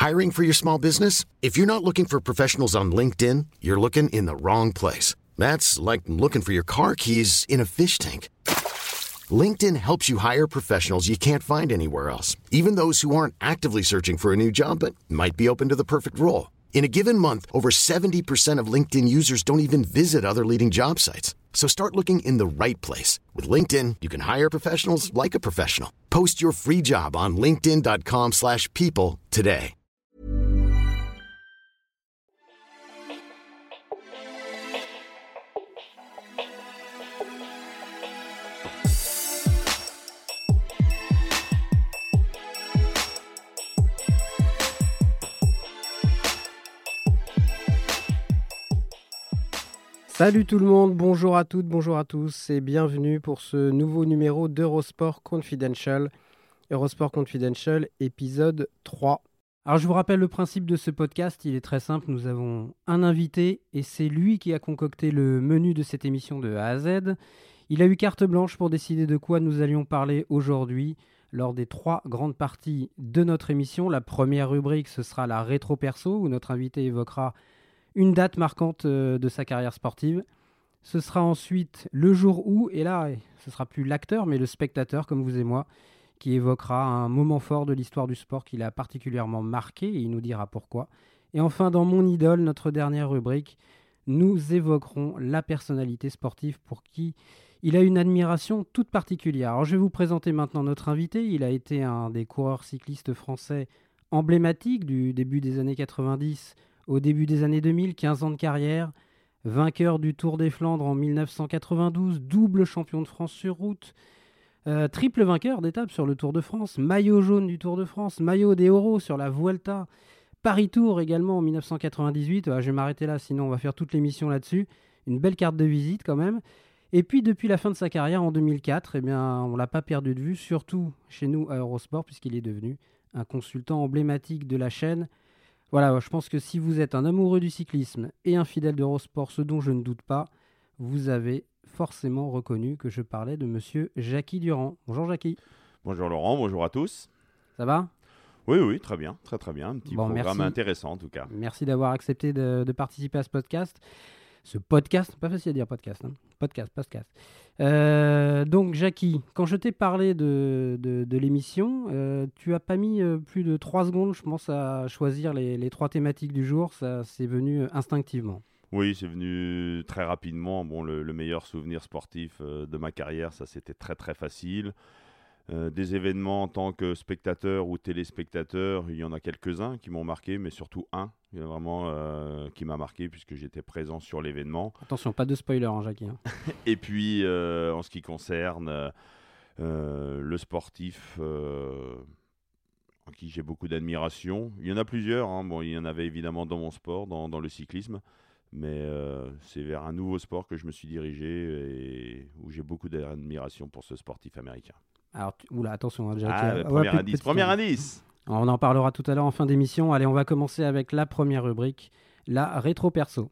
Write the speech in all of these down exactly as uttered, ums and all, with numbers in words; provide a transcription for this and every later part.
Hiring for your small business? If you're not looking for professionals on LinkedIn, you're looking in the wrong place. That's like looking for your car keys in a fish tank. LinkedIn helps you hire professionals you can't find anywhere else, even those who aren't actively searching for a new job but might be open to the perfect role. In a given month, over seventy percent of LinkedIn users don't even visit other leading job sites. So start looking in the right place. With LinkedIn, you can hire professionals like a professional. Post your free job on linkedin dot com slash people today. Salut tout le monde, bonjour à toutes, bonjour à tous et bienvenue pour ce nouveau numéro d'Eurosport Confidential. Eurosport Confidential, épisode trois. Alors je vous rappelle le principe de ce podcast, il est très simple, nous avons un invité et c'est lui qui a concocté le menu de cette émission de A à Z. Il a eu carte blanche pour décider de quoi nous allions parler aujourd'hui lors des trois grandes parties de notre émission. La première rubrique, ce sera la rétro perso où notre invité évoquera une date marquante de sa carrière sportive. Ce sera ensuite le jour où, et là, ce sera plus l'acteur, mais le spectateur, comme vous et moi, qui évoquera un moment fort de l'histoire du sport qui l'a particulièrement marqué, et il nous dira pourquoi. Et enfin, dans Mon Idole, notre dernière rubrique, nous évoquerons la personnalité sportive pour qui il a une admiration toute particulière. Alors, je vais vous présenter maintenant notre invité. Il a été un des coureurs cyclistes français emblématiques du début des années quatre-vingt-dix au début des années deux mille, quinze ans de carrière, vainqueur du Tour des Flandres en mille neuf cent quatre-vingt-douze, double champion de France sur route, euh, triple vainqueur d'étape sur le Tour de France, maillot jaune du Tour de France, maillot des Oro sur la Vuelta, Paris-Tour également en mille neuf cent quatre-vingt-dix-huit. Ah, je vais m'arrêter là, sinon on va faire toute l'émission là-dessus. Une belle carte de visite quand même. Et puis depuis la fin de sa carrière en deux mille quatre, eh bien, on ne l'a pas perdu de vue, surtout chez nous à Eurosport, puisqu'il est devenu un consultant emblématique de la chaîne. Voilà, je pense que si vous êtes un amoureux du cyclisme et un fidèle d'Eurosport, ce dont je ne doute pas, vous avez forcément reconnu que je parlais de monsieur Jackie Durand. Bonjour Jackie. Bonjour Laurent, bonjour à tous. Ça va ? Oui, oui, très bien, très très bien. Un petit bon, programme merci. intéressant en tout cas. Merci d'avoir accepté de, de participer à ce podcast. Ce podcast, pas facile à dire podcast, hein. podcast, podcast. Euh, donc Jackie, quand je t'ai parlé de, de, de l'émission, euh, tu as pas mis euh, plus de trois secondes, je pense, à choisir les, les trois thématiques du jour. Ça, c'est venu euh, instinctivement. Oui, c'est venu très rapidement. Bon, le, le meilleur souvenir sportif euh, de ma carrière, ça c'était très très facile. Euh, des événements en tant que spectateur ou téléspectateur, il y en a quelques-uns qui m'ont marqué, mais surtout un il y a vraiment euh, qui m'a marqué puisque j'étais présent sur l'événement. Attention, pas de spoiler, hein, Jackie. Hein. Et puis, euh, en ce qui concerne euh, le sportif euh, en qui j'ai beaucoup d'admiration, il y en a plusieurs. Hein. Bon, il y en avait évidemment dans mon sport, dans, dans le cyclisme, mais euh, c'est vers un nouveau sport que je me suis dirigé et où j'ai beaucoup d'admiration pour ce sportif américain. Alors, tu... oula, attention, hein, Jackie. Ah, ah, premier ouais, indice, premier indice. On en parlera tout à l'heure en fin d'émission. Allez, on va commencer avec la première rubrique, la rétro perso.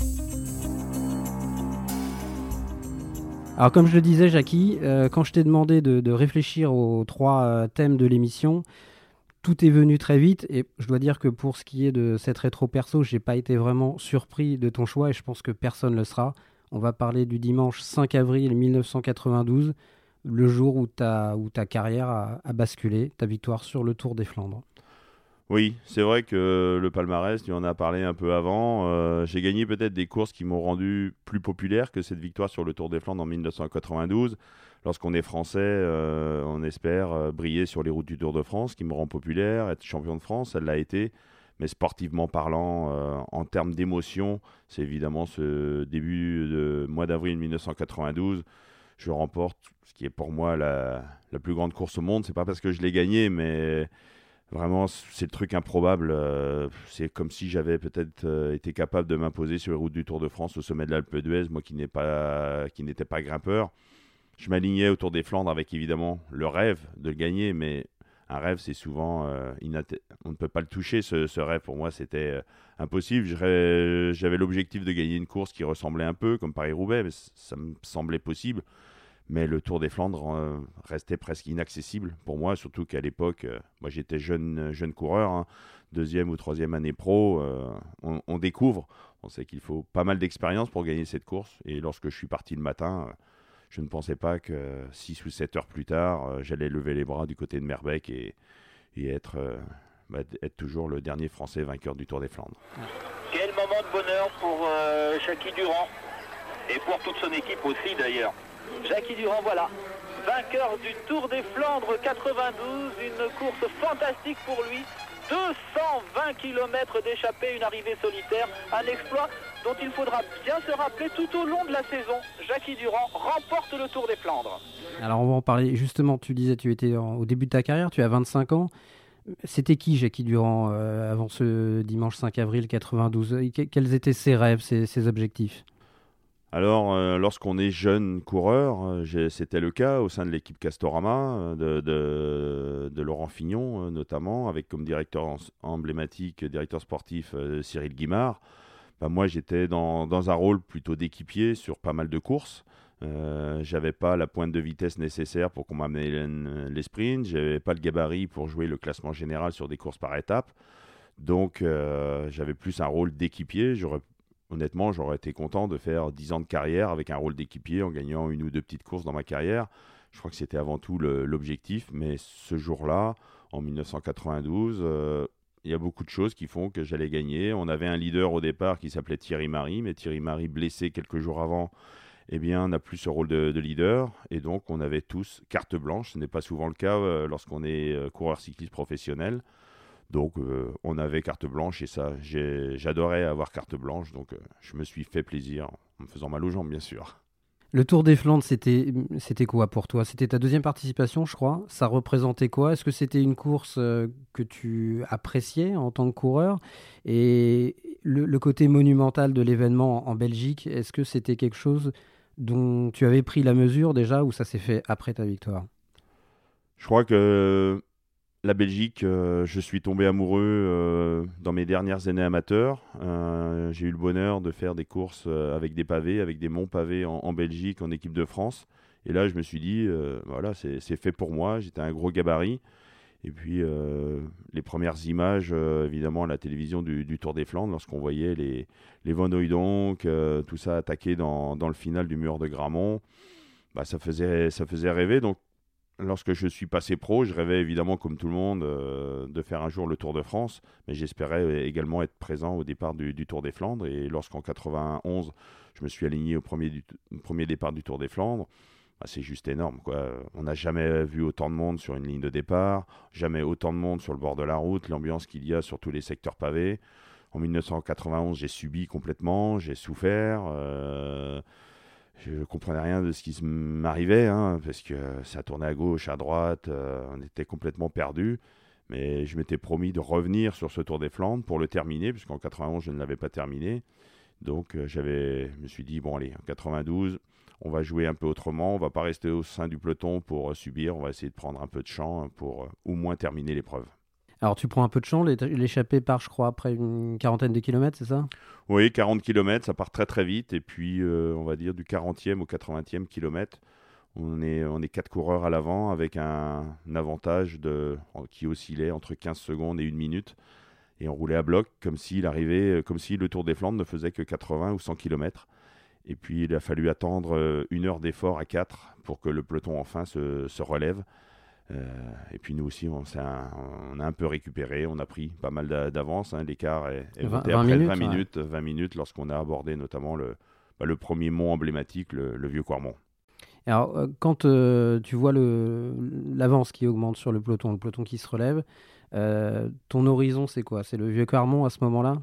Alors, comme je le disais, Jackie, euh, quand je t'ai demandé de, de réfléchir aux trois euh, thèmes de l'émission, tout est venu très vite. Et je dois dire que pour ce qui est de cette rétro perso, j'ai pas été vraiment surpris de ton choix et je pense que personne ne le sera. On va parler du dimanche cinq avril mille neuf cent quatre-vingt-douze. Le jour où ta, où ta carrière a, a basculé, ta victoire sur le Tour des Flandres. Oui, c'est vrai que le palmarès, tu en as parlé un peu avant. Euh, j'ai gagné peut-être des courses qui m'ont rendu plus populaire que cette victoire sur le Tour des Flandres en mille neuf cent quatre-vingt-douze. Lorsqu'on est français, euh, on espère euh, briller sur les routes du Tour de France, qui me rend populaire, être champion de France, elle l'a été. Mais sportivement parlant, euh, en termes d'émotion, c'est évidemment ce début de mois d'avril mille neuf cent quatre-vingt-douze. Je remporte ce qui est pour moi la, la plus grande course au monde. C'est pas parce que je l'ai gagné, mais vraiment, c'est le truc improbable. Euh, c'est comme si j'avais peut-être euh, été capable de m'imposer sur les routes du Tour de France au sommet de l'Alpe d'Huez, moi qui n'ai pas, qui n'étais pas grimpeur. Je m'alignais au Tour des Flandres avec évidemment le rêve de le gagner, mais un rêve, c'est souvent euh, inatte- on ne peut pas le toucher. Ce, ce rêve, pour moi, c'était euh, impossible. J'avais l'objectif de gagner une course qui ressemblait un peu comme Paris-Roubaix, mais ça me semblait possible. Mais le Tour des Flandres euh, restait presque inaccessible pour moi, surtout qu'à l'époque, euh, moi j'étais jeune, jeune coureur, hein, deuxième ou troisième année pro, euh, on, on découvre, on sait qu'il faut pas mal d'expérience pour gagner cette course. Et lorsque je suis parti le matin, euh, je ne pensais pas que six ou sept heures plus tard, euh, j'allais lever les bras du côté de Merbeek et, et être, euh, bah, être toujours le dernier Français vainqueur du Tour des Flandres. Quel moment de bonheur pour euh, Jackie Durand et pour toute son équipe aussi d'ailleurs. Jackie Durand, voilà, vainqueur du Tour des Flandres quatre-vingt-douze, une course fantastique pour lui, deux cent vingt kilomètres d'échappée, une arrivée solitaire, un exploit dont il faudra bien se rappeler tout au long de la saison. Jackie Durand remporte le Tour des Flandres. Alors on va en parler, justement, tu disais tu étais en, au début de ta carrière, tu as vingt-cinq ans. C'était qui Jackie Durand euh, avant ce dimanche cinq avril quatre-vingt-douze? Quels étaient ses rêves, ses, ses objectifs? Alors, euh, lorsqu'on est jeune coureur, euh, j'ai- c'était le cas au sein de l'équipe Castorama, euh, de, de- de Laurent Fignon euh, notamment, avec comme directeur en- emblématique, directeur sportif euh, Cyril Guimard. Bah, moi, j'étais dans, dans un rôle plutôt d'équipier sur pas mal de courses. Euh, j'avais pas la pointe de vitesse nécessaire pour qu'on m'amène les sprints. J'avais pas le gabarit pour jouer le classement général sur des courses par étapes. Donc, euh, j'avais plus un rôle d'équipier. J'aurais Honnêtement, j'aurais été content de faire dix ans de carrière avec un rôle d'équipier en gagnant une ou deux petites courses dans ma carrière. Je crois que c'était avant tout le- l'objectif. Mais ce jour-là, en mille neuf cent quatre-vingt-douze, euh, il y a beaucoup de choses qui font que j'allais gagner. On avait un leader au départ qui s'appelait Thierry Marie, mais Thierry Marie, blessé quelques jours avant, eh bien, n'a plus ce rôle de, de leader. Et donc, on avait tous carte blanche. Ce n'est pas souvent le cas euh, lorsqu'on est euh, coureur cycliste professionnel. Donc, euh, on avait carte blanche et ça, j'ai- j'adorais avoir carte blanche. Donc, euh, je me suis fait plaisir en me faisant mal aux jambes, bien sûr. Le Tour des Flandres, c'était c'était quoi pour toi? C'était ta deuxième participation, je crois. Ça représentait quoi? Est-ce que c'était une course euh, que tu appréciais en tant que coureur? Et le, le côté monumental de l'événement en, en Belgique, est-ce que c'était quelque chose dont tu avais pris la mesure déjà ou ça s'est fait après ta victoire? Je crois que la Belgique, euh, je suis tombé amoureux euh, dans mes dernières années amateurs. Euh, j'ai eu le bonheur de faire des courses euh, avec des pavés, avec des monts pavés en, en Belgique, en équipe de France. Et là, je me suis dit, euh, voilà, c'est c'est fait pour moi. J'étais un gros gabarit. Et puis, euh, les premières images, euh, évidemment, à la télévision du, du Tour des Flandres, lorsqu'on voyait les, les Van Hooijdonk, euh, tout ça attaqué dans, dans le final du mur de Grammont, bah, ça faisait, ça faisait rêver. Donc, lorsque je suis passé pro, je rêvais évidemment, comme tout le monde, euh, de faire un jour le Tour de France, mais j'espérais également être présent au départ du, du Tour des Flandres. Et lorsqu'en quatre-vingt-onze, je me suis aligné au premier, du, premier départ du Tour des Flandres, bah, c'est juste énorme, quoi. On n'a jamais vu autant de monde sur une ligne de départ, jamais autant de monde sur le bord de la route, l'ambiance qu'il y a sur tous les secteurs pavés. En mille neuf cent quatre-vingt-onze, j'ai subi complètement, j'ai souffert. Euh, je ne comprenais rien de ce qui m'arrivait, hein, parce que ça tournait à gauche, à droite, euh, on était complètement perdus. Mais je m'étais promis de revenir sur ce Tour des Flandres pour le terminer, puisqu'en quatre-vingt-onze, je ne l'avais pas terminé. Donc, euh, j'avais, je me suis dit, bon allez, en quatre-vingt-douze, on va jouer un peu autrement, on ne va pas rester au sein du peloton pour euh, subir, on va essayer de prendre un peu de champ pour euh, au moins terminer l'épreuve. Alors tu prends un peu de champ, l'é- l'échappée part, je crois, après une quarantaine de kilomètres, c'est ça? Oui, quarante kilomètres, ça part très très vite. Et puis, euh, on va dire du quarantième au quatre-vingtième kilomètre, on est, on est quatre coureurs à l'avant avec un, un avantage de, qui oscillait entre quinze secondes et une minute. Et on roulait à bloc comme s'il arrivait, comme si le Tour des Flandres ne faisait que quatre-vingts ou cent kilomètres. Et puis, il a fallu attendre euh, une heure d'effort à quatre pour que le peloton enfin se, se relève. Euh, et puis nous aussi, on, s'est un, on a un peu récupéré, on a pris pas mal d'a- d'avance. Hein. L'écart est, est vingt monté vingt après minutes, vingt ouais. minutes, vingt minutes lorsqu'on a abordé notamment le, bah, le premier mont emblématique, le, le Vieux Quarmont. Alors, euh, quand euh, tu vois le, l'avance qui augmente sur le peloton, le peloton qui se relève, euh, ton horizon, c'est quoi? C'est le Vieux Quarmont à ce moment-là?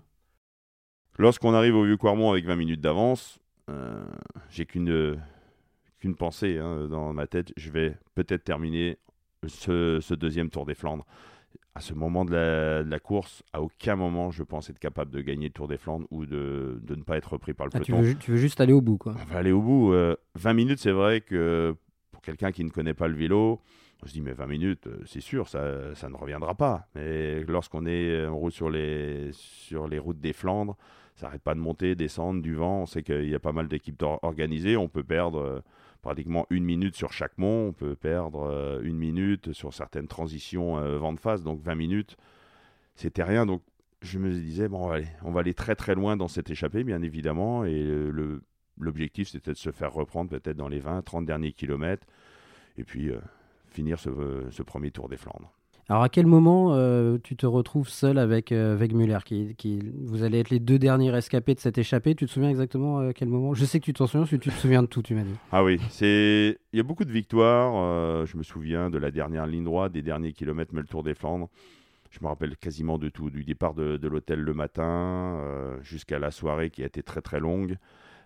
Lorsqu'on arrive au Vieux Quarmont avec vingt minutes d'avance, euh, j'ai qu'une, qu'une pensée hein, dans ma tête, je vais peut-être terminer ce, ce deuxième Tour des Flandres. À ce moment de la, de la course, à aucun moment je pense être capable de gagner le Tour des Flandres ou de, de ne pas être repris par le Ah, tu, peloton. veux, ju- tu veux juste aller au bout, quoi. On va aller au bout. Euh, vingt minutes, c'est vrai que pour quelqu'un qui ne connaît pas le vélo, on se dit mais vingt minutes, euh, c'est sûr, ça, ça ne reviendra pas. Mais lorsqu'on est on roule sur les, sur les routes des Flandres, ça n'arrête pas de monter, descendre, du vent. On sait qu'il y a pas mal d'équipes or- organisées. On peut perdre euh, pratiquement une minute sur chaque mont. On peut perdre euh, une minute sur certaines transitions euh, vent de face, donc vingt minutes, c'était rien. Donc je me disais, bon, allez, on va aller très très loin dans cette échappée, bien évidemment. Et le, l'objectif, c'était de se faire reprendre peut-être dans les vingt trente derniers kilomètres. Et puis euh, finir ce, ce premier Tour des Flandres. Alors à quel moment euh, tu te retrouves seul avec euh, Wegemuller qui, qui, vous allez être les deux derniers rescapés de cette échappée. Tu te souviens exactement à quel moment? Je sais que tu t'en souviens, parce que tu te souviens de tout, tu m'as dit. Ah oui, c'est... il y a beaucoup de victoires. Euh, je me souviens de la dernière ligne droite, des derniers kilomètres, mais le Tour des Flandres. Je me rappelle quasiment de tout, du départ de, de l'hôtel le matin euh, jusqu'à la soirée qui a été très très longue,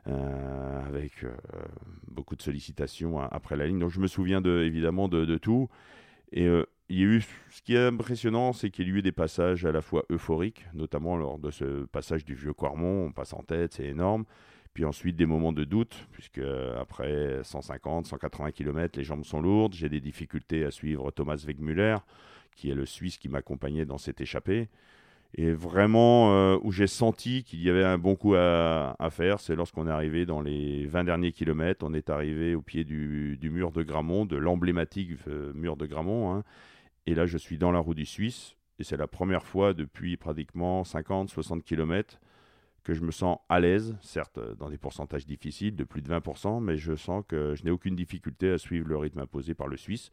euh, avec euh, beaucoup de sollicitations après la ligne. Donc je me souviens de, évidemment de, de tout. Et euh, il y a eu, ce qui est impressionnant, c'est qu'il y a eu des passages à la fois euphoriques, notamment lors de ce passage du Vieux Quarmont, on passe en tête, c'est énorme. Puis ensuite des moments de doute, puisque après cent cinquante, cent quatre-vingts kilomètres, les jambes sont lourdes, j'ai des difficultés à suivre Thomas Wegemuller, qui est le Suisse qui m'accompagnait dans cette échappée. Et vraiment, euh, où j'ai senti qu'il y avait un bon coup à, à faire, c'est lorsqu'on est arrivé dans les vingt derniers kilomètres. On est arrivé au pied du, du mur de Grammont, de l'emblématique euh, mur de Grammont. Hein. Et là, je suis dans la roue du Suisse. Et c'est la première fois depuis pratiquement cinquante soixante kilomètres que je me sens à l'aise, certes dans des pourcentages difficiles, de plus de vingt pour cent, mais je sens que je n'ai aucune difficulté à suivre le rythme imposé par le Suisse.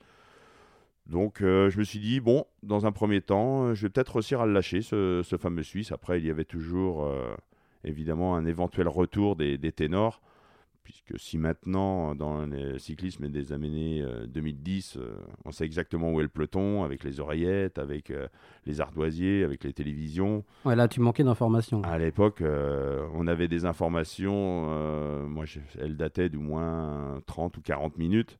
Donc euh, je me suis dit, bon, dans un premier temps, je vais peut-être réussir à le lâcher, ce, ce fameux Suisse. Après, il y avait toujours, euh, évidemment, un éventuel retour des, des ténors, puisque si maintenant, dans le cyclisme des années euh, deux mille dix, euh, on sait exactement où est le peloton, avec les oreillettes, avec euh, les ardoisiers, avec les télévisions. Ouais, là, tu manquais d'informations. À l'époque, euh, on avait des informations, euh, moi, je, elles dataient d'au moins trente ou quarante minutes.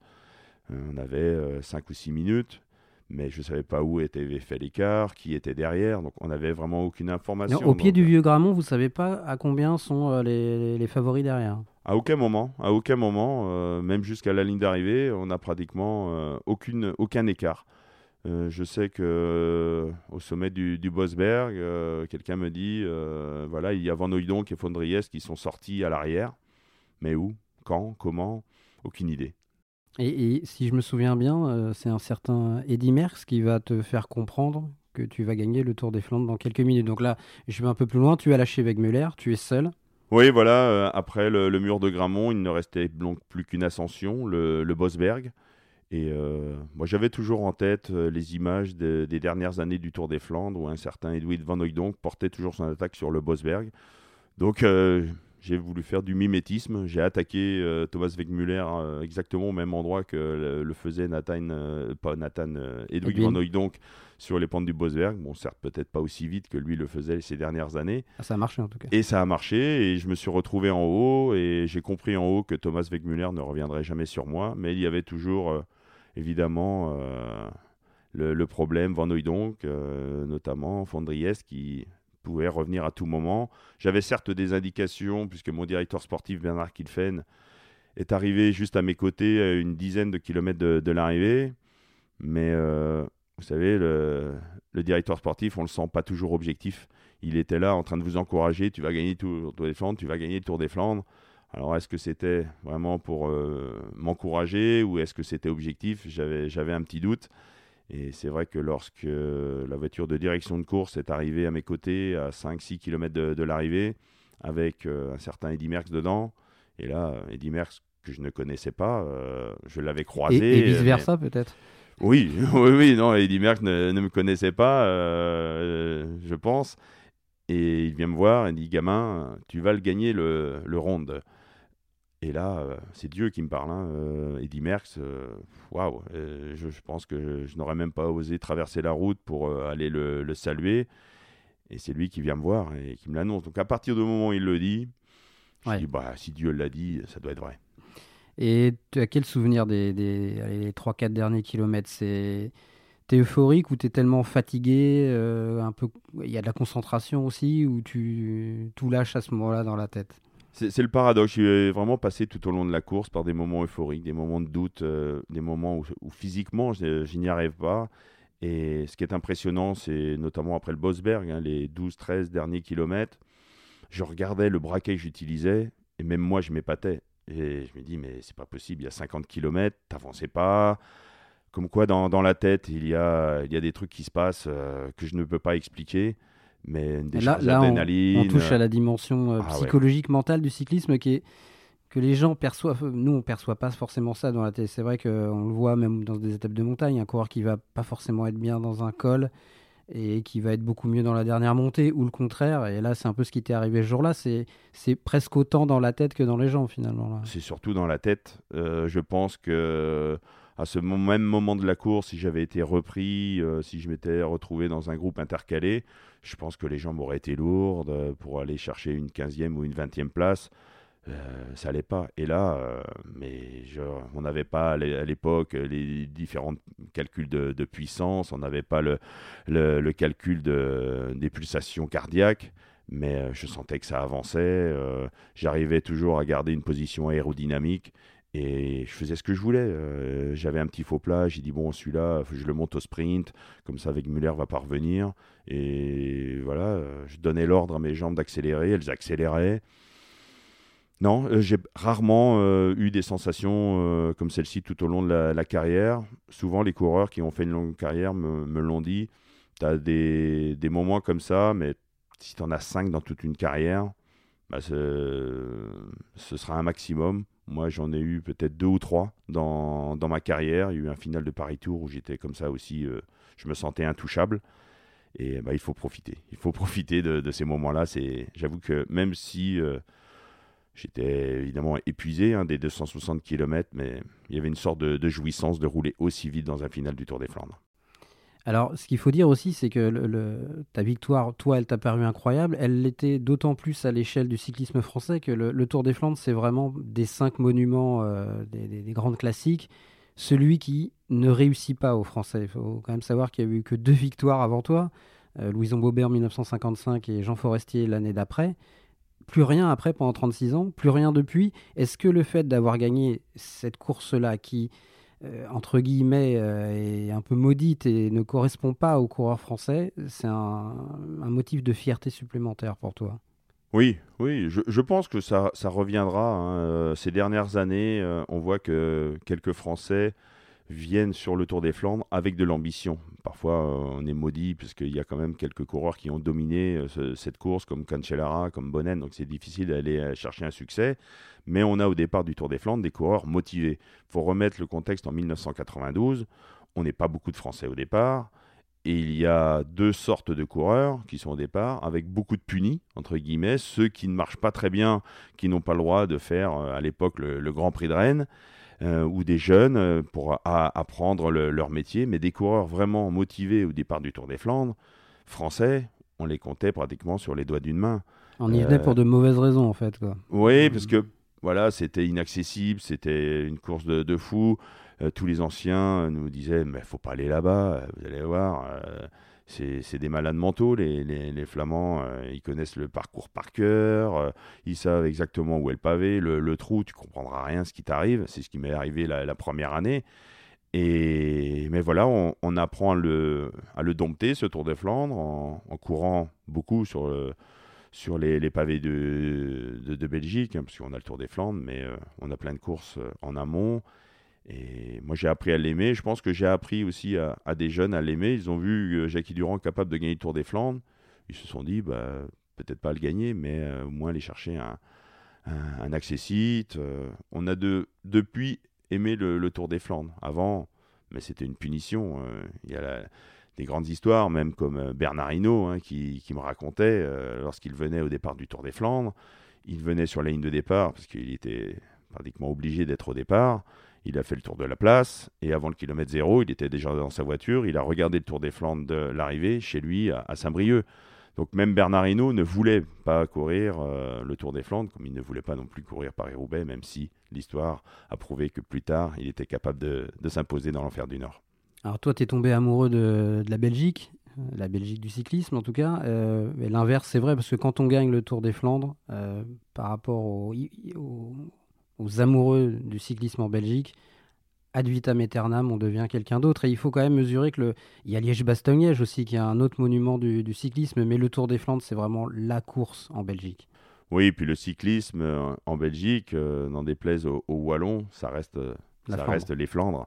On avait euh, cinq ou six minutes, mais je ne savais pas où était fait l'écart, qui était derrière, donc on n'avait vraiment aucune information. Non, au pied donc, du Vieux Grammont, vous ne savez pas à combien sont euh, les, les, les favoris derrière? À aucun moment, à aucun moment, euh, même jusqu'à la ligne d'arrivée, on n'a pratiquement euh, aucune, aucun écart. Euh, je sais qu'au euh, sommet du, du Bosberg, euh, quelqu'un me dit, euh, voilà, il y a Van Hooijdonk et Fondriest qui sont sortis à l'arrière, mais où, quand, comment, aucune idée. Et, et si je me souviens bien, euh, c'est un certain Eddy Merckx qui va te faire comprendre que tu vas gagner le Tour des Flandres dans quelques minutes. Donc là, je vais un peu plus loin, tu as lâché Wegemuller, tu es seul. Oui, voilà, euh, après le, le mur de Grammont, il ne restait donc plus qu'une ascension, le, le Bosberg. Et euh, moi, j'avais toujours en tête euh, les images de, des dernières années du Tour des Flandres, où un certain Edwin Van Hooijdonk portait toujours son attaque sur le Bosberg. Donc... Euh, j'ai voulu faire du mimétisme. J'ai attaqué euh, Thomas Wegemuller euh, exactement au même endroit que le, le faisait Nathan, euh, pas Nathan, euh, Edwin Van Hooijdonk sur les pentes du Bosberg. Bon, certes, peut-être pas aussi vite que lui le faisait ces dernières années. Ah, ça a marché en tout cas. Et ça a marché et je me suis retrouvé en haut et j'ai compris en haut que Thomas Wegemuller ne reviendrait jamais sur moi. Mais il y avait toujours, euh, évidemment, euh, le, le problème Van Hooijdonk, euh, notamment Fondriest qui... pouvait revenir à tout moment. J'avais certes des indications, puisque mon directeur sportif, Bernard Kilfen, est arrivé juste à mes côtés, à une dizaine de kilomètres de, de l'arrivée. Mais euh, vous savez, le, le directeur sportif, on ne le sent pas toujours objectif. Il était là en train de vous encourager, tu vas gagner le Tour des Flandres, tu vas gagner le Tour des Flandres. Alors, est-ce que c'était vraiment pour euh, m'encourager ou est-ce que c'était objectif? J'avais, j'avais un petit doute. Et c'est vrai que lorsque la voiture de direction de course est arrivée à mes côtés, à cinq six kilomètres de, de l'arrivée, avec euh, un certain Eddy Merckx dedans, et là, Eddy Merckx, que je ne connaissais pas, euh, je l'avais croisé. Et, et vice-versa, mais... peut-être. Oui, oui, oui, non, Eddy Merckx ne, ne me connaissait pas, euh, je pense. Et il vient me voir et dit, gamin, tu vas le gagner le, le Ronde. Et là, euh, c'est Dieu qui me parle. Hein. Euh, Eddy Merckx, waouh, euh, je, je pense que je, je n'aurais même pas osé traverser la route pour euh, aller le, le saluer. Et c'est lui qui vient me voir et qui me l'annonce. Donc à partir du moment où il le dit, je ouais. dis, bah, si Dieu l'a dit, ça doit être vrai. Et tu as quel souvenir des, des allez, les trois quatre derniers kilomètres? C'est... T'es euphorique ou t'es tellement fatigué, euh, un peu... il y a de la concentration aussi, ou tu tout lâches à ce moment-là dans la tête? C'est, c'est le paradoxe. Je suis vraiment passé tout au long de la course par des moments euphoriques, des moments de doute, euh, des moments où, où physiquement je, je n'y arrive pas. Et ce qui est impressionnant, c'est notamment après le Bosberg, hein, les douze treize derniers kilomètres, je regardais le braquet que j'utilisais et même moi je m'épatais. Et je me dis, mais c'est pas possible, il y a cinquante kilomètres, t'avançais pas. Comme quoi, dans, dans la tête, il y a, il y a des trucs qui se passent euh, que je ne peux pas expliquer. Mais des Là, charges là on, d'adrénaline. on touche à la dimension euh, Ah ouais. psychologique, mentale du cyclisme qui est, que les gens perçoivent. Nous, on ne perçoit pas forcément ça dans la télé. C'est vrai qu'on le voit même dans des étapes de montagne, un coureur qui va pas forcément être bien dans un col et qui va être beaucoup mieux dans la dernière montée, ou le contraire. Et là, c'est un peu ce qui t'est arrivé ce jour-là. C'est, c'est presque autant dans la tête que dans les jambes, finalement. Là. C'est surtout dans la tête. Euh, je pense que à ce mo- même moment de la course, si j'avais été repris, euh, si je m'étais retrouvé dans un groupe intercalé, je pense que les jambes auraient été lourdes euh, pour aller chercher une quinzième ou une vingtième place. Euh, ça allait pas. Et là, euh, mais je, on n'avait pas à l'é- à l'époque les différents calculs de, de puissance, on n'avait pas le, le, le calcul de, des pulsations cardiaques, mais euh, je sentais que ça avançait. Euh, j'arrivais toujours à garder une position aérodynamique et je faisais ce que je voulais. Euh, j'avais un petit faux plat, j'ai dit bon, celui-là, faut que je le monte au sprint, comme ça avec Muller va pas revenir. Et voilà, euh, je donnais l'ordre à mes jambes d'accélérer, elles accéléraient. Non, euh, j'ai rarement euh, eu des sensations euh, comme celle-ci tout au long de la, la carrière. Souvent, les coureurs qui ont fait une longue carrière me, me l'ont dit. Tu as des, des moments comme ça, mais si tu en as cinq dans toute une carrière, bah, ce sera un maximum. Moi, j'en ai eu peut-être deux ou trois dans, dans ma carrière. Il y a eu un final de Paris-Tours où j'étais comme ça aussi, euh, je me sentais intouchable. Et bah, il faut profiter. Il faut profiter de, de ces moments-là. C'est, j'avoue que même si... Euh, J'étais évidemment épuisé hein, des deux cent soixante kilomètres, mais il y avait une sorte de, de jouissance de rouler aussi vite dans un final du Tour des Flandres. Alors, ce qu'il faut dire aussi, c'est que le, le, ta victoire, toi, elle t'a paru incroyable. Elle l'était d'autant plus à l'échelle du cyclisme français que le, le Tour des Flandres, c'est vraiment des cinq monuments, euh, des, des, des grandes classiques, celui qui ne réussit pas aux Français. Il faut quand même savoir qu'il n'y a eu que deux victoires avant toi, euh, Louison Bobet en dix-neuf cent cinquante-cinq et Jean Forestier l'année d'après. Plus rien après pendant trente-six ans, plus rien depuis. Est-ce que le fait d'avoir gagné cette course-là qui, euh, entre guillemets, euh, est un peu maudite et ne correspond pas aux coureurs français, c'est un, un motif de fierté supplémentaire pour toi? Oui, oui, je, je pense que ça, ça reviendra. Hein. Euh, Ces dernières années, euh, on voit que quelques Français viennent sur le Tour des Flandres avec de l'ambition. Parfois, euh, on est maudit parce qu'il y a quand même quelques coureurs qui ont dominé euh, ce, cette course, comme Cancellara, comme Bonnen, donc c'est difficile d'aller euh, chercher un succès. Mais on a au départ du Tour des Flandres des coureurs motivés. Il faut remettre le contexte en dix-neuf cent quatre-vingt-douze. On n'est pas beaucoup de Français au départ. Et il y a deux sortes de coureurs qui sont au départ, avec beaucoup de punis, entre guillemets, ceux qui ne marchent pas très bien, qui n'ont pas le droit de faire, euh, à l'époque, le, le Grand Prix de Rennes, Euh, ou des jeunes euh, pour a, apprendre le, leur métier, mais des coureurs vraiment motivés au départ du Tour des Flandres, français, on les comptait pratiquement sur les doigts d'une main. On y venait Euh, pour de mauvaises raisons, en fait, quoi. Oui, parce que voilà, c'était inaccessible, c'était une course de, de fou. Euh, tous les anciens nous disaient, mais faut pas aller là-bas, vous allez voir. Euh, c'est, c'est des malades mentaux, les, les, les Flamands, euh, ils connaissent le parcours par cœur, euh, ils savent exactement où est le pavé, le, le trou, tu comprendras rien ce qui t'arrive, c'est ce qui m'est arrivé la, la première année. Et, mais voilà, on, on apprend à le, à le dompter, ce Tour de Flandre, en, en courant beaucoup sur, le, sur les, les pavés de, de, de Belgique, hein, parce qu'on a le Tour des Flandres, mais euh, on a plein de courses euh, en amont. Et moi, j'ai appris à l'aimer. Je pense que j'ai appris aussi à, à des jeunes à l'aimer. Ils ont vu euh, Jackie Durand capable de gagner le Tour des Flandres. Ils se sont dit, bah, peut-être pas le gagner, mais euh, au moins aller chercher un, un, un accessite. Euh, on a de, depuis aimé le, le Tour des Flandres. Avant, mais c'était une punition. Euh, il y a la, des grandes histoires, même comme euh, Bernard Hinault, hein, qui, qui me racontait, euh, lorsqu'il venait au départ du Tour des Flandres, il venait sur la ligne de départ, parce qu'il était pratiquement obligé d'être au départ. Il a fait le tour de la place, et avant le kilomètre zéro, il était déjà dans sa voiture. Il a regardé le Tour des Flandres de l'arrivée chez lui à, à Saint-Brieuc. Donc même Bernard Hinault ne voulait pas courir euh, le Tour des Flandres, comme il ne voulait pas non plus courir Paris-Roubaix, même si l'histoire a prouvé que plus tard, il était capable de, de s'imposer dans l'enfer du Nord. Alors toi, tu es tombé amoureux de, de la Belgique, la Belgique du cyclisme en tout cas. Euh, mais l'inverse, c'est vrai, parce que quand on gagne le Tour des Flandres, euh, par rapport aux, aux, aux amoureux du cyclisme en Belgique, ad vitam aeternam, on devient quelqu'un d'autre. Et il faut quand même mesurer que le... il y a Liège-Bastogne-Liège aussi, qui est un autre monument du, du cyclisme, mais le Tour des Flandres, c'est vraiment la course en Belgique. Oui, puis le cyclisme euh, en Belgique, euh, n'en déplaise aux au Wallons, ça reste, euh, ça reste les Flandres.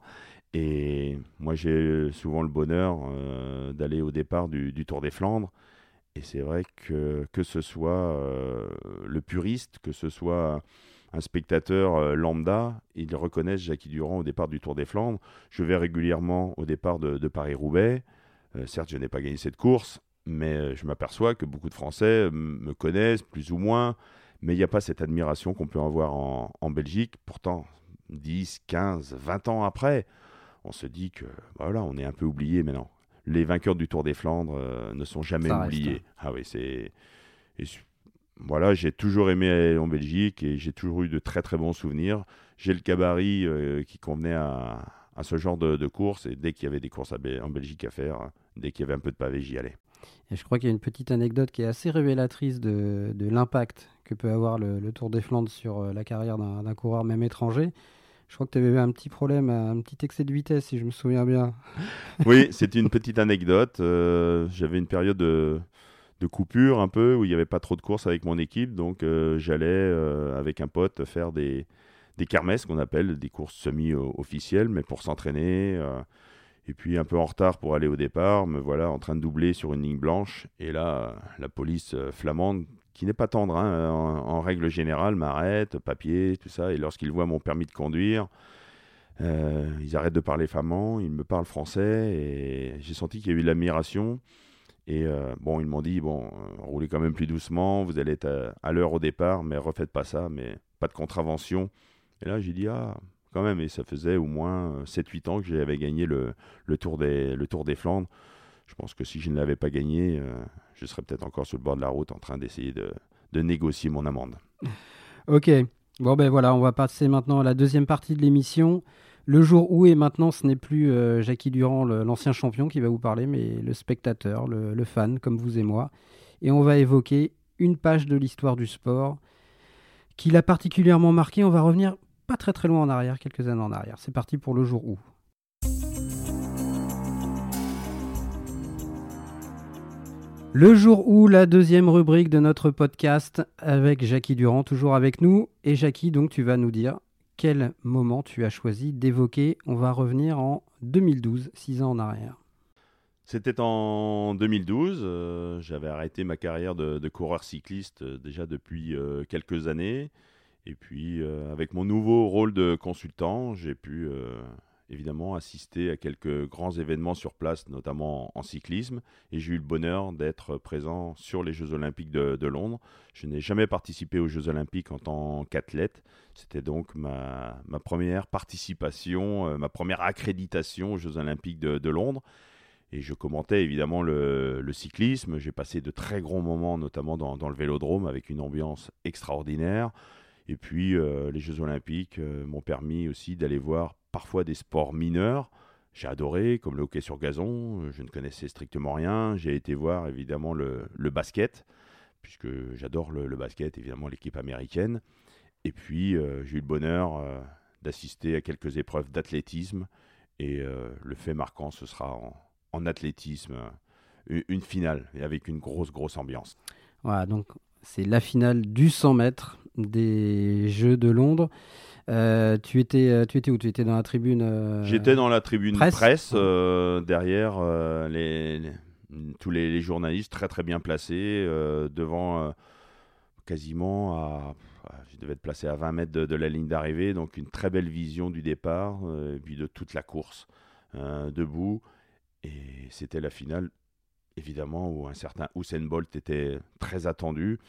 Et moi, j'ai souvent le bonheur euh, d'aller au départ du, du Tour des Flandres. Et c'est vrai que que ce soit euh, le puriste, que ce soit un spectateur euh, lambda, ils reconnaissent Jackie Durand au départ du Tour des Flandres. Je vais régulièrement au départ de, de Paris-Roubaix. Euh, certes, je n'ai pas gagné cette course, mais euh, je m'aperçois que beaucoup de Français m- me connaissent, plus ou moins. Mais il n'y a pas cette admiration qu'on peut avoir en, en Belgique. Pourtant, dix, quinze, vingt ans après, on se dit que bah voilà, on est un peu oublié maintenant. Les vainqueurs du Tour des Flandres euh, ne sont jamais Ça oubliés. reste. Ah oui, c'est... et su- voilà, j'ai toujours aimé aller en Belgique et j'ai toujours eu de très très bons souvenirs. J'ai le gabarit euh, qui convenait à, à ce genre de, de course et dès qu'il y avait des courses à Be- en Belgique à faire, dès qu'il y avait un peu de pavé, j'y allais. Et je crois qu'il y a une petite anecdote qui est assez révélatrice de, de l'impact que peut avoir le, le Tour des Flandres sur euh, la carrière d'un, d'un coureur, même étranger. Je crois que tu avais eu un petit problème, un petit excès de vitesse, si je me souviens bien. Oui, c'est une petite anecdote. Euh, j'avais une période de, de coupure un peu où il n'y avait pas trop de courses avec mon équipe, donc euh, j'allais euh, avec un pote faire des, des kermesses qu'on appelle des courses semi-officielles, mais pour s'entraîner. euh, et puis un peu en retard pour aller au départ, me voilà en train de doubler sur une ligne blanche. Et là, la police euh, flamande, qui n'est pas tendre hein, en, en règle générale, m'arrête, papier, tout ça. Et lorsqu'ils voient mon permis de conduire, euh, ils arrêtent de parler flamand, ils me parlent français. Et j'ai senti qu'il y a eu de l'admiration. Et euh, bon, ils m'ont dit, bon, euh, roulez quand même plus doucement, vous allez être à, à l'heure au départ, mais refaites pas ça, mais pas de contravention. Et là, j'ai dit, ah, quand même, et ça faisait au moins sept huit ans que j'avais gagné le, le, tour des, le Tour des Flandres. Je pense que si je ne l'avais pas gagné, euh, je serais peut-être encore sur le bord de la route en train d'essayer de, de négocier mon amende. Ok, bon ben voilà, on va passer maintenant à la deuxième partie de l'émission. Le jour où, et maintenant, ce n'est plus euh, Jackie Durand, le- l'ancien champion, qui va vous parler, mais le spectateur, le, le fan, comme vous et moi. Et on va évoquer une page de l'histoire du sport qui l'a particulièrement marqué. On va revenir pas très très loin en arrière, quelques années en arrière. C'est parti pour le jour où. Le jour où, la deuxième rubrique de notre podcast avec Jackie Durand, toujours avec nous. Et Jackie, donc tu vas nous dire quel moment tu as choisi d'évoquer. On va revenir en deux mille douze, six ans en arrière. C'était en deux mille douze, euh, j'avais arrêté ma carrière de, de coureur cycliste euh, déjà depuis euh, quelques années. Et puis, euh, avec mon nouveau rôle de consultant, j'ai pu euh, évidemment assister à quelques grands événements sur place, notamment en, en cyclisme. Et j'ai eu le bonheur d'être présent sur les Jeux Olympiques de, de Londres. Je n'ai jamais participé aux Jeux Olympiques en tant qu'athlète. C'était donc ma, ma première participation, euh, ma première accréditation aux Jeux Olympiques de, de Londres. Et je commentais évidemment le, le cyclisme. J'ai passé de très grands moments, notamment dans, dans le vélodrome, avec une ambiance extraordinaire. Et puis, euh, les Jeux Olympiques euh, m'ont permis aussi d'aller voir parfois des sports mineurs. J'ai adoré, comme le hockey sur gazon. Je ne connaissais strictement rien. J'ai été voir évidemment le, le basket, puisque j'adore le, le basket, évidemment l'équipe américaine. Et puis, euh, j'ai eu le bonheur euh, d'assister à quelques épreuves d'athlétisme. Et euh, le fait marquant, ce sera en, en athlétisme, une, une finale, et avec une grosse, grosse ambiance. Voilà, donc c'est la finale du cent mètres des Jeux de Londres. Euh, tu, étais, euh, tu étais où? Tu étais dans la tribune euh, J'étais dans la tribune presse, presse, euh, derrière euh, les, les- tous les, les journalistes très très bien placés, euh, devant euh, quasiment à... Je devais être placé à vingt mètres de, de la ligne d'arrivée, donc une très belle vision du départ, euh, et puis de toute la course, euh, debout. Et c'était la finale, évidemment, où un certain Usain Bolt était très attendu.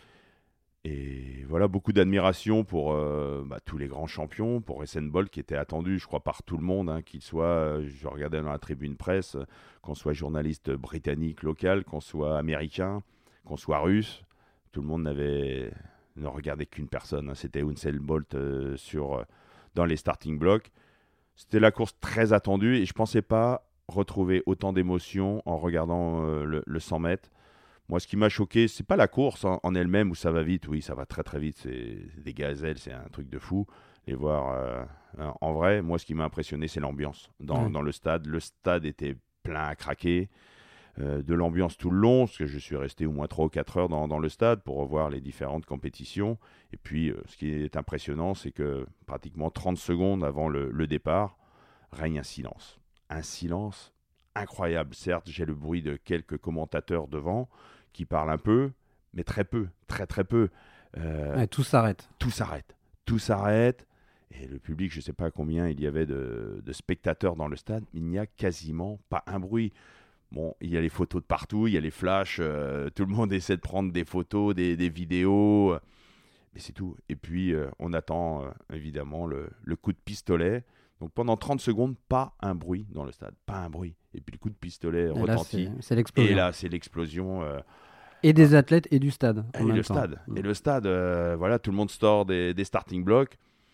Et voilà, beaucoup d'admiration pour euh, bah, tous les grands champions, pour Usain Bolt qui était attendu, je crois, par tout le monde, hein, qu'il soit, euh, je regardais dans la tribune presse, euh, qu'on soit journaliste britannique local, qu'on soit américain, qu'on soit russe, tout le monde n'avait, ne regardait qu'une personne, hein, c'était Usain Bolt euh, sur, euh, dans les starting blocks. C'était la course très attendue et je ne pensais pas retrouver autant d'émotions en regardant euh, le, le cent mètres. Moi, ce qui m'a choqué, c'est pas la course en, en elle-même où ça va vite. Oui, ça va très très vite. C'est des gazelles, c'est un truc de fou. Les voir euh, en vrai, moi, ce qui m'a impressionné, c'est l'ambiance dans, Ouais. dans le stade. Le stade était plein à craquer. euh, de l'ambiance tout le long, parce que je suis resté au moins trois ou quatre heures dans, dans le stade pour revoir les différentes compétitions. Et puis, euh, ce qui est impressionnant, c'est que pratiquement trente secondes avant le, le départ, règne un silence. Un silence incroyable. Certes, j'ai le bruit de quelques commentateurs devant qui parlent un peu, mais très peu, très très peu. Euh, ouais, tout s'arrête. Tout s'arrête. Tout s'arrête. Et le public, je ne sais pas combien il y avait de, de spectateurs dans le stade, mais il n'y a quasiment pas un bruit. Bon, il y a les photos de partout, il y a les flashs, euh, tout le monde essaie de prendre des photos, des, des vidéos, euh, mais c'est tout. Et puis, euh, on attend euh, évidemment le, le coup de pistolet. Donc pendant trente secondes, pas un bruit dans le stade, pas un bruit. Et puis le coup de pistolet et retentit. Là, c'est, c'est l'explosion. Et là, c'est l'explosion. Euh, et des athlètes et du stade. En et, même le temps. stade et le stade, euh, voilà, tout le monde sort des, des starting blocks.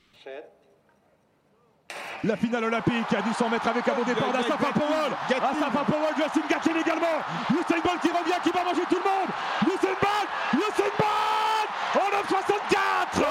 La finale olympique à du cent mètres avec un beau départ d'Asafa Powell. Asafa Powell, Justin Gatlin également. Usain Bolt qui revient, qui va manger tout le monde. Usain Bolt, Usain Bolt en neuf soixante-quatre.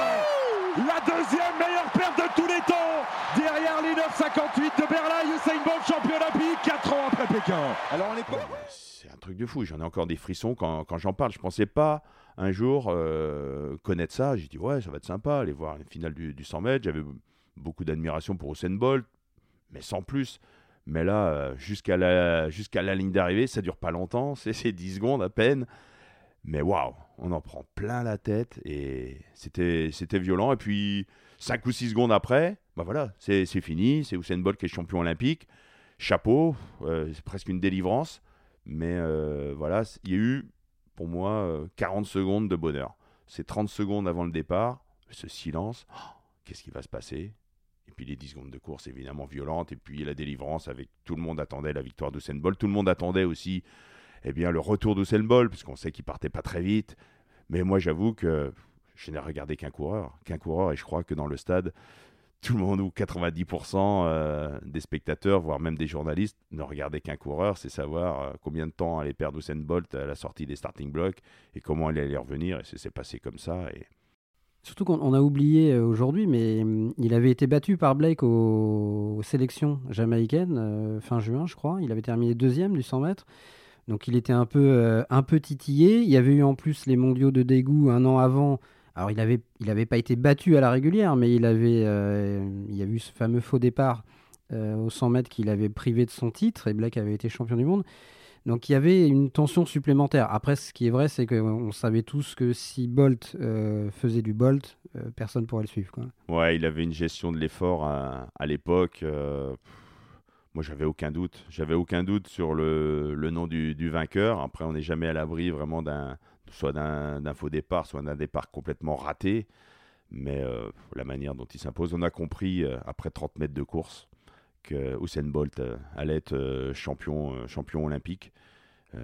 La deuxième meilleure perte de tous les temps. Derrière les neuf cinquante-huit de Berlin, Usain Bolt champion olympique quatre ans après Pékin. Alors on est pas... C'est un truc de fou, j'en ai encore des frissons quand, quand j'en parle. Je pensais pas un jour euh, connaître ça. J'ai dit ouais, ça va être sympa, aller voir une finale du, du cent mètres. J'avais beaucoup d'admiration pour Usain Bolt, mais sans plus. Mais là, euh, jusqu'à, la, jusqu'à la ligne d'arrivée, ça dure pas longtemps, c'est, c'est dix secondes à peine. Mais waouh, on en prend plein la tête et c'était, c'était violent. Et puis, cinq ou six secondes après, bah voilà, c'est, c'est fini. C'est Usain Bolt qui est champion olympique. Chapeau, euh, c'est presque une délivrance. Mais euh, voilà, il y a eu, pour moi, euh, quarante secondes de bonheur. C'est trente secondes avant le départ, ce silence. Oh, qu'est-ce qui va se passer ? Et puis les dix secondes de course évidemment violentes, et puis la délivrance avec tout le monde attendait la victoire d'Usain Bolt. Tout le monde attendait aussi eh bien, le retour d'Usain Bolt, puisqu'on sait qu'il partait pas très vite. Mais moi j'avoue que je n'ai regardé qu'un coureur, qu'un coureur, et je crois que dans le stade, tout le monde, ou quatre-vingt-dix pour cent euh, des spectateurs, voire même des journalistes, ne regardaient qu'un coureur, c'est savoir euh, combien de temps allait perdre Usain Bolt à la sortie des starting blocks, et comment il allait revenir, et ça s'est passé comme ça. Et... Surtout qu'on a oublié aujourd'hui, mais il avait été battu par Blake aux, aux sélections jamaïcaines euh, fin juin, je crois. Il avait terminé deuxième du cent mètres. Donc il était un peu, euh, un peu titillé. Il y avait eu en plus les mondiaux de Daegu un an avant. Alors il n'avait il avait pas été battu à la régulière, mais il, avait, euh, il y a eu ce fameux faux départ euh, au cent mètres qu'il avait privé de son titre. Et Blake avait été champion du monde. Donc il y avait une tension supplémentaire. Après, ce qui est vrai, c'est qu'on savait tous que si Bolt euh, faisait du Bolt, euh, personne ne pourrait le suivre, quoi. Ouais, il avait une gestion de l'effort à, à l'époque. Euh, moi, j'avais aucun doute. J'avais aucun doute sur le, le nom du, du vainqueur. Après, on n'est jamais à l'abri vraiment d'un, soit d'un, d'un faux départ, soit d'un départ complètement raté. Mais euh, la manière dont il s'impose, on a compris euh, après trente mètres de course que Usain Bolt euh, allait être euh, champion, euh, champion olympique. Euh,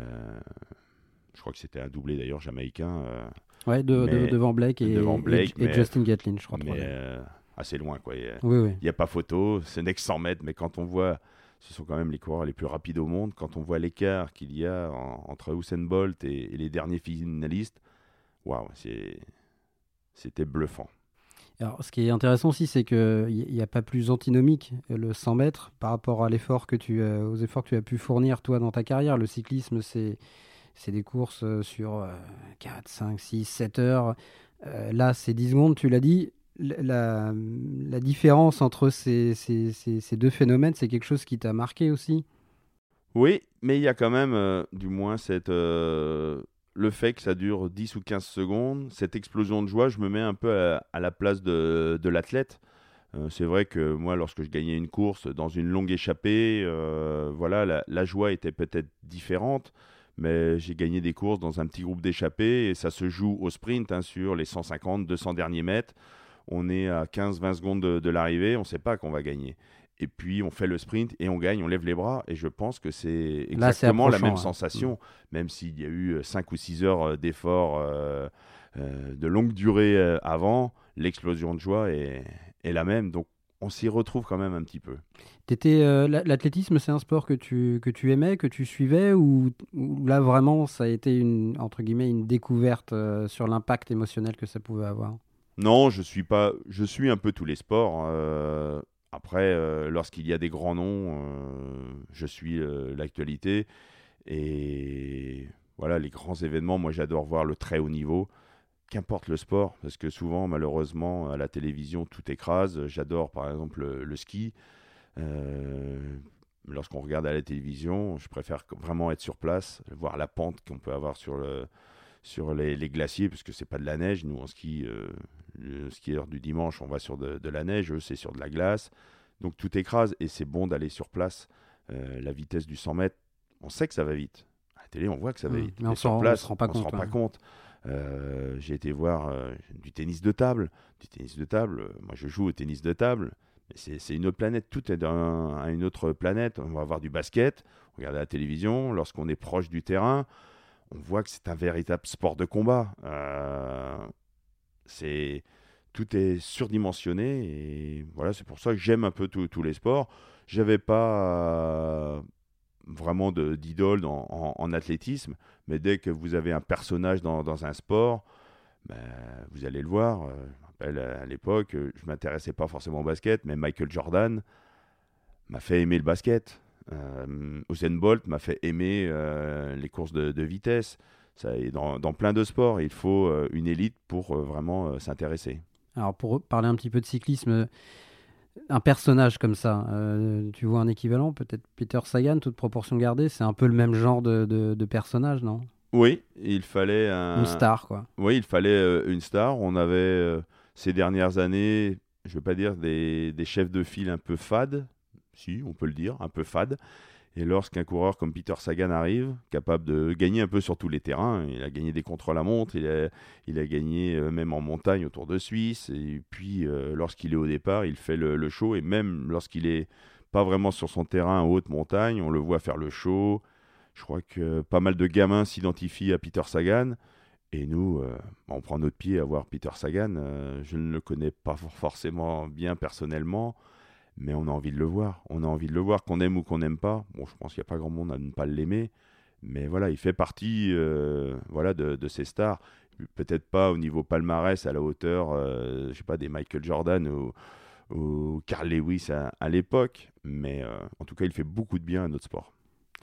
je crois que c'était un doublé d'ailleurs jamaïcain. Euh, ouais, de, mais, de, devant Blake et, devant Blake, et, et mais, Justin Gatlin, je crois. Mais euh, assez loin, quoi. Il n'y a, oui, oui. il y a pas photo, ce n'est que cent mètres, mais quand on voit, ce sont quand même les coureurs les plus rapides au monde, quand on voit l'écart qu'il y a en, entre Usain Bolt et, et les derniers finalistes, waouh, c'est, c'était bluffant. Alors, ce qui est intéressant aussi, c'est qu'il n'y a pas plus antinomique le cent mètres par rapport à l'effort que tu, euh, aux efforts que tu as pu fournir toi dans ta carrière. Le cyclisme, c'est, c'est des courses sur euh, quatre, cinq, six, sept heures. Euh, là, c'est dix secondes, tu l'as dit. La, la différence entre ces, ces, ces, ces deux phénomènes, c'est quelque chose qui t'a marqué aussi ? Oui, mais il y a quand même, euh, du moins, cette... Euh... le fait que ça dure dix ou quinze secondes, cette explosion de joie, je me mets un peu à, à la place de, de l'athlète. Euh, c'est vrai que moi, lorsque je gagnais une course dans une longue échappée, euh, voilà, la, la joie était peut-être différente, mais j'ai gagné des courses dans un petit groupe d'échappés et ça se joue au sprint, hein, sur les cent cinquante, deux cents derniers mètres. On est à quinze vingt secondes de, de l'arrivée, on ne sait pas qu'on va gagner. Et puis, on fait le sprint et on gagne, on lève les bras. Et je pense que c'est exactement Là, c'est la même hein. sensation, mmh. même s'il y a eu cinq ou six heures d'efforts euh, euh, de longue durée euh, avant, l'explosion de joie est, est la même. Donc, on s'y retrouve quand même un petit peu. T'étais, euh, l'athlétisme, c'est un sport que tu, que tu aimais, que tu suivais, ou, ou là, vraiment, ça a été, une, entre guillemets, une découverte euh, sur l'impact émotionnel que ça pouvait avoir ? Non, je suis pas, je suis un peu tous les sports. Euh, Après, euh, lorsqu'il y a des grands noms, euh, je suis euh, l'actualité. Et voilà, les grands événements, moi j'adore voir le très haut niveau, qu'importe le sport, parce que souvent, malheureusement, à la télévision, tout écrase. J'adore par exemple le, le ski. Euh, lorsqu'on regarde à la télévision, je préfère vraiment être sur place, voir la pente qu'on peut avoir sur, le, sur les, les glaciers, parce que c'est pas de la neige. Nous, en ski, euh, le skieur du dimanche, on va sur de, de la neige, eux, c'est sur de la glace. Donc tout écrase, et c'est bon d'aller sur place. Euh, la vitesse du cent mètres, on sait que ça va vite. À la télé, on voit que ça va Mmh, vite. mais on sur s'en- place, on se rend pas on se compte, rend pas ouais. compte. Euh, j'ai été voir euh, du tennis de table. Du tennis de table, euh, moi je joue au tennis de table. Mais c'est, c'est une autre planète, tout est d'un- à une autre planète. On va avoir du basket, on regarde à la télévision. Lorsqu'on est proche du terrain, on voit que c'est un véritable sport de combat. Euh, c'est, tout est surdimensionné et voilà, c'est pour ça que j'aime un peu tous tous les sports. J'avais pas euh, vraiment de, d'idole en, en- en athlétisme, mais dès que vous avez un personnage dans, dans un sport, ben, vous allez le voir. Euh, Je me rappelle à l'époque, euh, je m'intéressais pas forcément au basket, mais Michael Jordan m'a fait aimer le basket. Euh, Usain Bolt m'a fait aimer euh, les courses de, de vitesse. Ça, et dans, dans plein de sports, il faut euh, une élite pour euh, vraiment euh, s'intéresser. Alors, pour parler un petit peu de cyclisme, un personnage comme ça, euh, tu vois un équivalent, peut-être Peter Sagan, toute proportion gardée, c'est un peu le même genre de, de, de personnage, non? Oui, il fallait un... Une star, quoi. Oui, il fallait euh, une star. On avait euh, ces dernières années, je ne veux pas dire des, des chefs de file un peu fades, si on peut le dire, un peu fades. Et lorsqu'un coureur comme Peter Sagan arrive, capable de gagner un peu sur tous les terrains, il a gagné des contre-la-montre, il a, il a gagné euh, même en montagne au Tour de Suisse, et puis euh, lorsqu'il est au départ, il fait le, le show, et même lorsqu'il est pas vraiment sur son terrain en haute montagne, on le voit faire le show. Je crois que pas mal de gamins s'identifient à Peter Sagan, et nous, euh, on prend notre pied à voir Peter Sagan. Euh, je ne le connais pas for- forcément bien personnellement, mais on a envie de le voir. On a envie de le voir, qu'on aime ou qu'on n'aime pas. Bon, je pense qu'il n'y a pas grand monde à ne pas l'aimer, mais voilà, il fait partie euh, voilà, de, de ces stars. Peut-être pas au niveau palmarès à la hauteur, euh, je sais pas, des Michael Jordan ou, ou Carl Lewis à, à l'époque, mais euh, en tout cas, il fait beaucoup de bien à notre sport.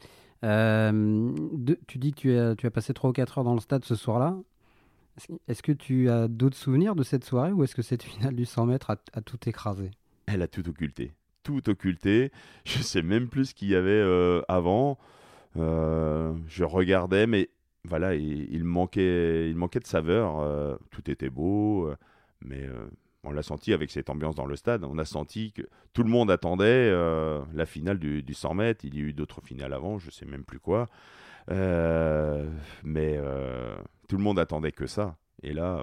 Euh, de- tu dis que tu as, tu as passé trois ou quatre heures dans le stade ce soir-là. Est-ce, est-ce que tu as d'autres souvenirs de cette soirée ou est-ce que cette finale du cent mètres a, a tout écrasé? Elle a tout occulté. Tout occulté. Je sais même plus ce qu'il y avait euh, avant. Euh, je regardais, mais voilà, il, il manquait, il manquait de saveur. Euh, tout était beau, euh, mais euh, on l'a senti avec cette ambiance dans le stade. On a senti que tout le monde attendait euh, la finale du, du cent mètres. Il y a eu d'autres finales avant, je sais même plus quoi. Euh, mais euh, tout le monde attendait que ça. Et là,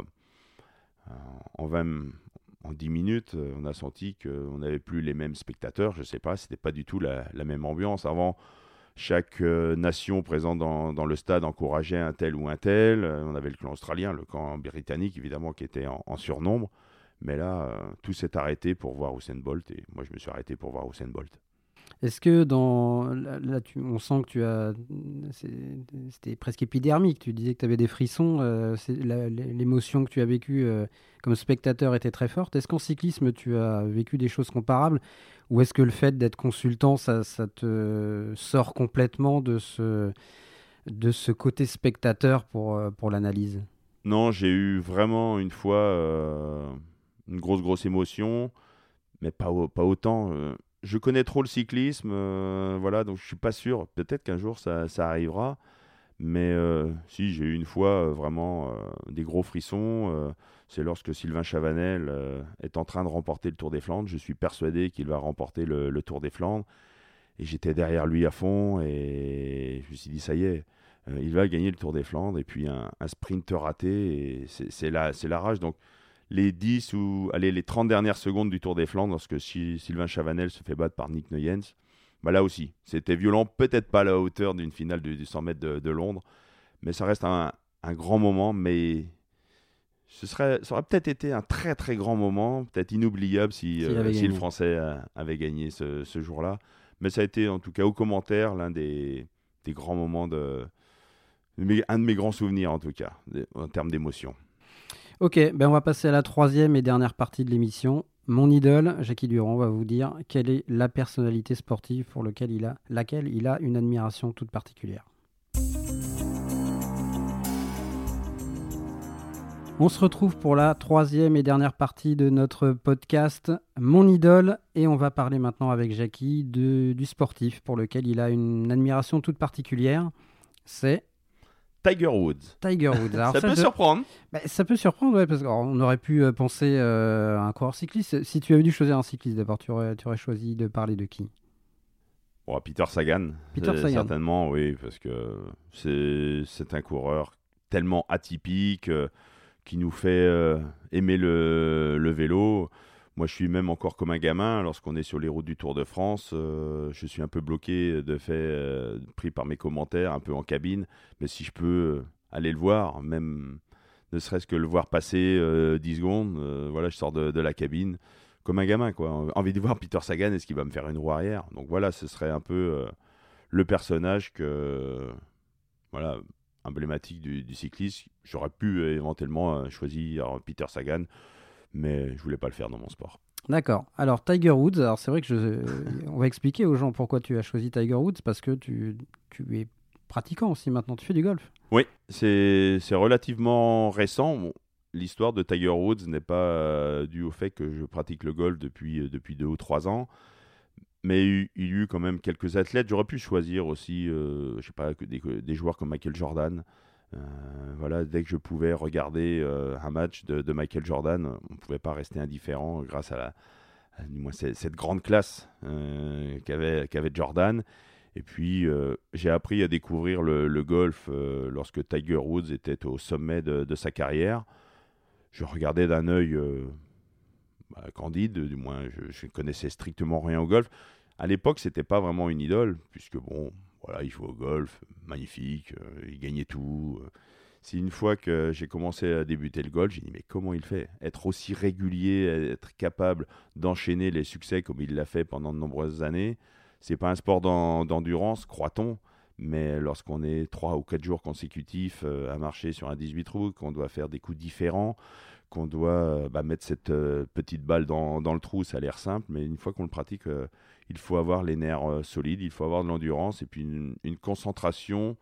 en vingt, en dix minutes, euh, on a senti qu'on n'avait plus les mêmes spectateurs. Je ne sais pas, c'était pas du tout la, la même ambiance. Avant, chaque euh, nation présente dans, dans le stade encourageait un tel ou un tel. Euh, on avait le clan australien, le clan britannique, évidemment, qui était en, en surnombre. Mais là, euh, tout s'est arrêté pour voir Usain Bolt. Et moi, je me suis arrêté pour voir Usain Bolt. Est-ce que dans là, là, tu, on sent que tu as c'est- c'était presque épidermique. Tu disais que tu avais des frissons. Euh, c'est la- l'émotion que tu as vécue euh, comme spectateur était très forte. Est-ce qu'en cyclisme tu as vécu des choses comparables ou est-ce que le fait d'être consultant ça, ça te sort complètement de ce de ce côté spectateur pour euh, pour l'analyse? Non, j'ai eu vraiment une fois euh, une grosse, grosse émotion, mais pas, au- pas autant. euh. Je connais trop le cyclisme, euh, voilà, donc je suis pas sûr. Peut-être qu'un jour ça, ça arrivera, mais euh, si j'ai eu une fois euh, vraiment euh, des gros frissons. Euh, c'est lorsque Sylvain Chavanel euh, est en train de remporter le Tour des Flandres. Je suis persuadé qu'il va remporter le, le Tour des Flandres, et j'étais derrière lui à fond, et je me suis dit ça y est, euh, il va gagner le Tour des Flandres, et puis un, un sprint raté, et c'est, c'est la, c'est la rage. Donc les dix ou allez, les trente dernières secondes du Tour des Flandres, lorsque Sy- Sylvain Chavanel se fait battre par Nick Nuyens, bah là aussi, c'était violent, peut-être pas à la hauteur d'une finale du, du cent mètres de, de Londres, mais ça reste un, un grand moment, mais ce serait, ça aurait peut-être été un très très grand moment, peut-être inoubliable si, S'il euh, avait si le gagné. Français euh, avait gagné ce, ce jour-là. Mais ça a été en tout cas au commentaire l'un des, des grands moments, de, un de mes grands souvenirs en tout cas, de- en termes d'émotion. Ok, ben on va passer à la troisième et dernière partie de l'émission. Mon idole, Jackie Durand, va vous dire quelle est la personnalité sportive pour lequel il a, laquelle il a une admiration toute particulière. On se retrouve pour la troisième et dernière partie de notre podcast Mon Idole et on va parler maintenant avec Jackie de, du sportif pour lequel il a une admiration toute particulière. C'est Tiger Woods. Tiger Woods. Alors ça, ça peut je... surprendre. Bah, ça peut surprendre, ouais, parce qu'on aurait pu euh, penser euh, à un coureur cycliste. Si tu avais dû choisir un cycliste d'abord, tu aurais, tu aurais choisi de parler de qui? Bon, Peter Sagan. Peter Sagan. Certainement, oui, parce que c'est, c'est un coureur tellement atypique, euh, qui nous fait euh, aimer le, le vélo. Moi, je suis même encore comme un gamin. Lorsqu'on est sur les routes du Tour de France, euh, je suis un peu bloqué de fait, euh, pris par mes commentaires, un peu en cabine. Mais si je peux euh, aller le voir, même ne serait-ce que le voir passer euh, dix secondes, euh, voilà, je sors de, de la cabine comme un gamin, quoi. Envie de voir Peter Sagan, est-ce qu'il va me faire une roue arrière? Donc voilà, ce serait un peu euh, le personnage que... Voilà, emblématique du, du cyclisme. J'aurais pu euh, éventuellement euh, choisir Peter Sagan, mais je voulais pas le faire dans mon sport. D'accord. Alors Tiger Woods, alors c'est vrai que je, euh, on va expliquer aux gens pourquoi tu as choisi Tiger Woods, parce que tu, tu es pratiquant aussi maintenant, tu fais du golf. Oui, c'est, c'est relativement récent. Bon, l'histoire de Tiger Woods n'est pas euh, due au fait que je pratique le golf depuis, euh, depuis deux ou trois ans. Mais il y a eu quand même quelques athlètes. J'aurais pu choisir aussi, euh, je sais pas, des, des joueurs comme Michael Jordan. Euh, voilà, dès que je pouvais regarder euh, un match de, de Michael Jordan, on ne pouvait pas rester indifférent grâce à, la, à du moins, cette, cette grande classe euh, qu'avait, qu'avait Jordan. Et puis, euh, j'ai appris à découvrir le, le golf euh, lorsque Tiger Woods était au sommet de, de sa carrière. Je regardais d'un œil... Euh, Bah, candide, du moins je ne connaissais strictement rien au golf. À l'époque, c'était pas vraiment une idole, puisque bon, voilà, il jouait au golf, magnifique, euh, il gagnait tout. Euh. C'est une fois que j'ai commencé à débuter le golf, j'ai dit mais comment il fait? Être aussi régulier, être capable d'enchaîner les succès comme il l'a fait pendant de nombreuses années. C'est pas un sport d'en, d'endurance, croit-on, mais lorsqu'on est trois ou quatre jours consécutifs euh, à marcher sur un dix-huit trous, qu'on doit faire des coups différents, qu'on doit bah, mettre cette euh, petite balle dans, dans le trou, ça a l'air simple, mais une fois qu'on le pratique, euh, il faut avoir les nerfs euh, solides, il faut avoir de l'endurance et puis une, une concentration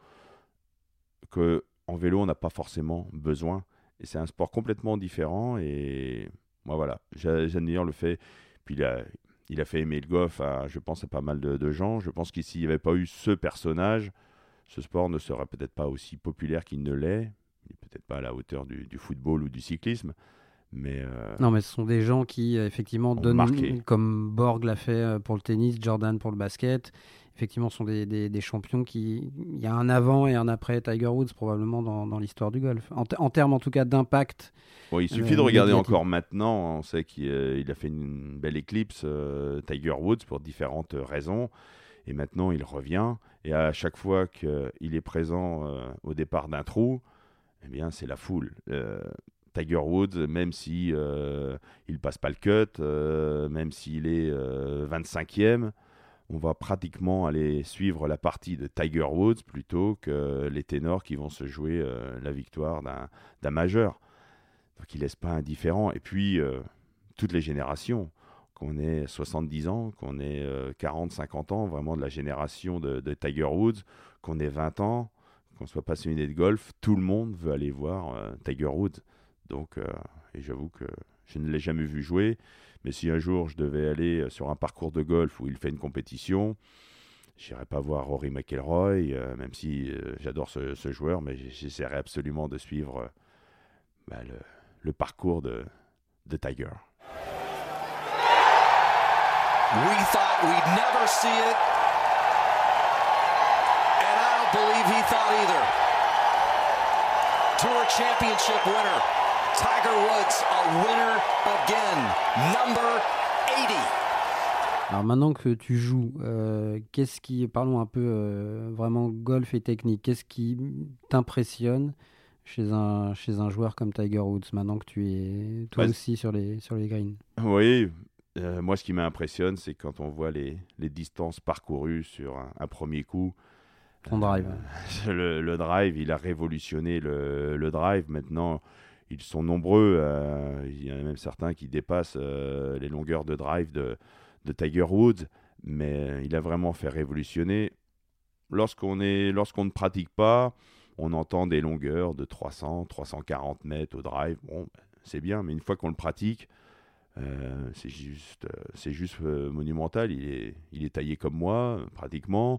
qu'en vélo, on n'a pas forcément besoin. Et c'est un sport complètement différent et moi, voilà, j'admire le fait. Puis il a, il a fait aimer le golf, à, je pense, à pas mal de, de gens. Je pense que s'il n'y avait pas eu ce personnage, ce sport ne serait peut-être pas aussi populaire qu'il ne l'est. Il n'est peut-être pas à la hauteur du, du football ou du cyclisme, mais... Euh, non, mais ce sont des gens qui, effectivement, donnent, marqué. Comme Borg l'a fait pour le tennis, Jordan pour le basket. Effectivement, ce sont des, des, des champions qui... Il y a un avant et un après Tiger Woods, probablement, dans, dans l'histoire du golf. En, t- en termes, en tout cas, d'impact. Bon, il suffit euh, de regarder médiatique. Encore maintenant. On sait qu'il euh, il a fait une belle éclipse, euh, Tiger Woods, pour différentes raisons. Et maintenant, il revient. Et à chaque fois qu'il est présent euh, au départ d'un trou, eh bien, c'est la foule. Euh, Tiger Woods, même si euh, il passe pas le cut, euh, même s'il est euh, vingt-cinquième, on va pratiquement aller suivre la partie de Tiger Woods plutôt que les ténors qui vont se jouer euh, la victoire d'un, d'un majeur. Donc, il laisse pas indifférent. Et puis, euh, toutes les générations, qu'on ait soixante-dix ans, qu'on ait euh, quarante, cinquante ans, vraiment de la génération de, de Tiger Woods, qu'on ait vingt ans, qu'on soit passionné de golf, tout le monde veut aller voir euh, Tiger Woods. Donc, euh, et j'avoue que je ne l'ai jamais vu jouer, mais si un jour je devais aller sur un parcours de golf où il fait une compétition, j'irais pas voir Rory McIlroy, euh, même si euh, j'adore ce, ce joueur, mais j'essaierai absolument de suivre euh, bah, le, le parcours de, de Tiger. We thought we'd never see it. Believe he thought either. Tour Championship winner, Tiger Woods, a winner again, number eighty. Alors maintenant que tu joues, euh, qu'est-ce qui, parlons un peu euh, vraiment golf et technique, qu'est-ce qui t'impressionne chez un, chez un joueur comme Tiger Woods, maintenant que tu es toi ouais. aussi sur les, sur les greens? Oui, euh, moi ce qui m'impressionne, c'est quand on voit les, les distances parcourues sur un, un premier coup. Ton drive. Euh, le, le drive, il a révolutionné le, le drive. Maintenant, ils sont nombreux. Euh, il y en a même certains qui dépassent euh, les longueurs de drive de, de Tiger Woods. Mais il a vraiment fait révolutionner. Lorsqu'on, est, lorsqu'on ne pratique pas, on entend des longueurs de trois cents, trois cent quarante mètres au drive. Bon, c'est bien, mais une fois qu'on le pratique, euh, c'est juste, euh, c'est juste euh, monumental. Il est, il est taillé comme moi, pratiquement.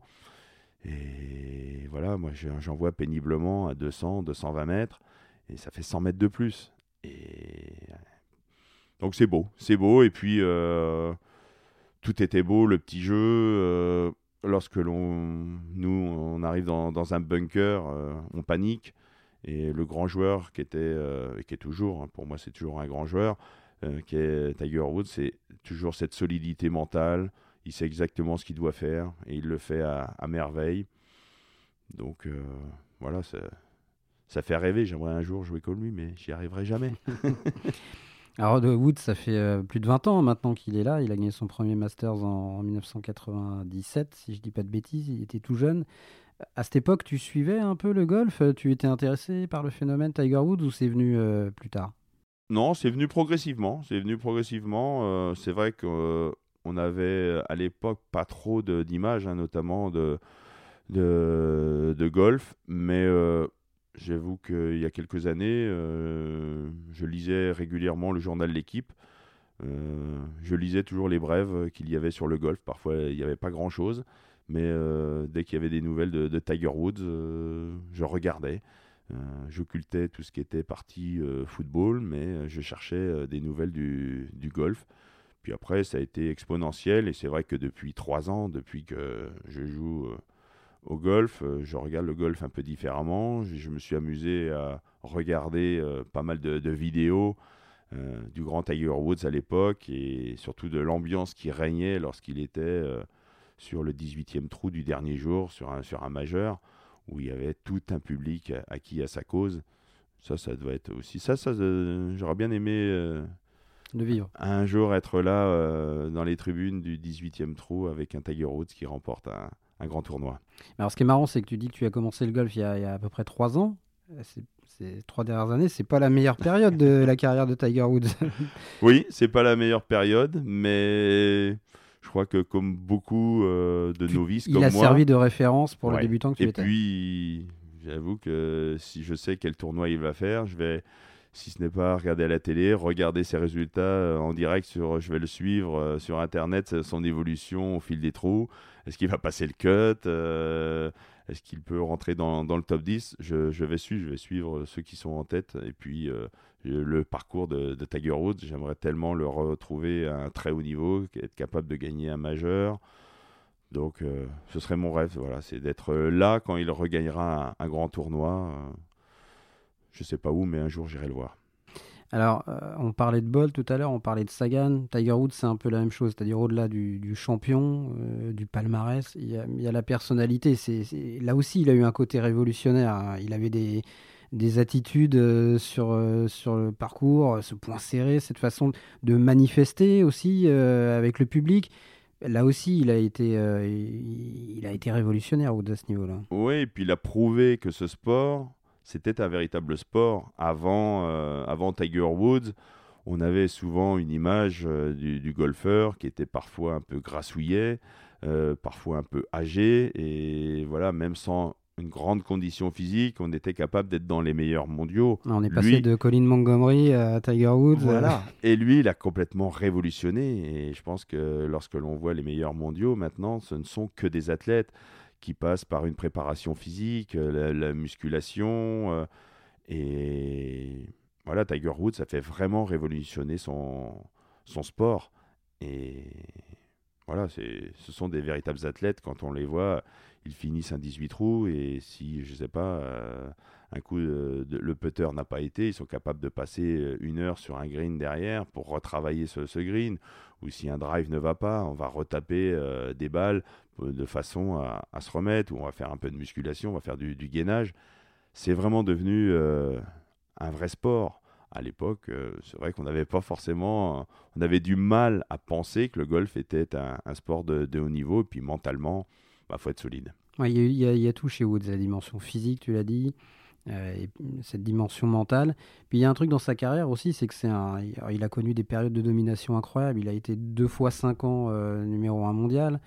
Et voilà, moi j'en vois péniblement à deux cents, deux cent vingt mètres, et ça fait cent mètres de plus. Et donc c'est beau, c'est beau. Et puis euh, tout était beau, le petit jeu. Euh, lorsque l'on, nous, on arrive dans, dans un bunker, euh, on panique. Et le grand joueur qui était, euh, et qui est toujours, hein, pour moi c'est toujours un grand joueur, euh, qui est Tiger Woods, c'est toujours cette solidité mentale. Il sait exactement ce qu'il doit faire et il le fait à, à merveille. Donc euh, voilà, ça, ça fait rêver. J'aimerais un jour jouer comme lui, mais j'y arriverai jamais. Alors, de Woods, ça fait euh, plus de vingt ans maintenant qu'il est là. Il a gagné son premier Masters en, en dix-neuf cent quatre-vingt-dix-sept, si je ne dis pas de bêtises. Il était tout jeune. À cette époque, tu suivais un peu le golf? Tu étais intéressé par le phénomène Tiger Woods ou c'est venu euh, plus tard? Non, c'est venu progressivement. C'est venu progressivement. Euh, c'est vrai que... Euh, on avait à l'époque pas trop de, d'images, hein, notamment de, de, de golf, mais euh, j'avoue qu'il y a quelques années, euh, je lisais régulièrement le journal L'Équipe. Euh, je lisais toujours les brèves qu'il y avait sur le golf. Parfois, il n'y avait pas grand-chose, mais euh, dès qu'il y avait des nouvelles de, de Tiger Woods, euh, je regardais. Euh, j'occultais tout ce qui était partie euh, football, mais je cherchais euh, des nouvelles du, du golf. Puis après, ça a été exponentiel, et c'est vrai que depuis trois ans, depuis que je joue euh, au golf, euh, je regarde le golf un peu différemment. Je, je me suis amusé à regarder euh, pas mal de, de vidéos euh, du grand Tiger Woods à l'époque, et surtout de l'ambiance qui régnait lorsqu'il était euh, sur le dix-huitième trou du dernier jour, sur un, sur un majeur, où il y avait tout un public acquis à sa cause. Ça, ça doit être aussi... Ça, ça euh, j'aurais bien aimé... Euh, de vivre. Un jour être là euh, dans les tribunes du dix-huitième trou avec un Tiger Woods qui remporte un, un grand tournoi. Alors ce qui est marrant, c'est que tu dis que tu as commencé le golf il y a, il y a à peu près trois ans. C'est, ces trois dernières années, c'est pas la meilleure période de la carrière de Tiger Woods. Oui, c'est pas la meilleure période, mais je crois que comme beaucoup euh, de novices il comme a moi... servi de référence pour ouais. le débutant que tu Et étais. Et puis, j'avoue que si je sais quel tournoi il va faire, je vais... Si ce n'est pas regarder à la télé, regarder ses résultats euh, en direct, sur, je vais le suivre euh, sur Internet, son évolution au fil des trous. Est-ce qu'il va passer le cut euh, Est-ce qu'il peut rentrer dans, dans le top dix? je, je vais suivre, je vais suivre ceux qui sont en tête. Et puis, euh, le parcours de, de Tiger Woods, j'aimerais tellement le retrouver à un très haut niveau, être capable de gagner un majeur. Donc, euh, ce serait mon rêve, voilà, c'est d'être là quand il regagnera un, un grand tournoi. Euh, Je ne sais pas où, mais un jour, j'irai le voir. Alors, euh, on parlait de Bolt tout à l'heure, on parlait de Sagan. Tiger Woods, c'est un peu la même chose. C'est-à-dire, au-delà du, du champion, euh, du palmarès, il y a, il y a la personnalité. C'est, c'est... Là aussi, il a eu un côté révolutionnaire. Hein. Il avait des, des attitudes euh, sur, euh, sur le parcours, ce point serré, cette façon de manifester aussi euh, avec le public. Là aussi, il a été, euh, il, il a été révolutionnaire Woods à ce niveau-là. Oui, et puis il a prouvé que ce sport... C'était un véritable sport. Avant, euh, avant Tiger Woods, on avait souvent une image euh, du, du golfeur qui était parfois un peu grassouillet, euh, parfois un peu âgé. Et voilà, même sans une grande condition physique, on était capable d'être dans les meilleurs mondiaux. On est lui, passé de Colin Montgomery à Tiger Woods. Voilà. Et lui, il a complètement révolutionné. Et je pense que lorsque l'on voit les meilleurs mondiaux, maintenant, ce ne sont que des athlètes qui passe par une préparation physique, la, la musculation. Euh, et voilà, Tiger Woods, ça fait vraiment révolutionner son, son sport. Et voilà, c'est, ce sont des véritables athlètes. Quand on les voit, ils finissent un dix-huit trous. Et si, je ne sais pas, euh, un coup, de, de, le putter n'a pas été, ils sont capables de passer une heure sur un green derrière pour retravailler ce, ce green. Ou si un drive ne va pas, on va retaper euh, des balles de façon à, à se remettre, ou on va faire un peu de musculation, on va faire du, du gainage. C'est vraiment devenu euh, un vrai sport. À l'époque, euh, c'est vrai qu'on n'avait pas forcément... On avait du mal à penser que le golf était un, un sport de, de haut niveau, et puis mentalement, il bah, faut être solide. Ouais, il y, y, y a tout chez Woods, la dimension physique, tu l'as dit, euh, et cette dimension mentale. Puis il y a un truc dans sa carrière aussi, c'est que c'est un, il a connu des périodes de domination incroyables. Il a été deux fois cinq ans euh, numéro un mondial.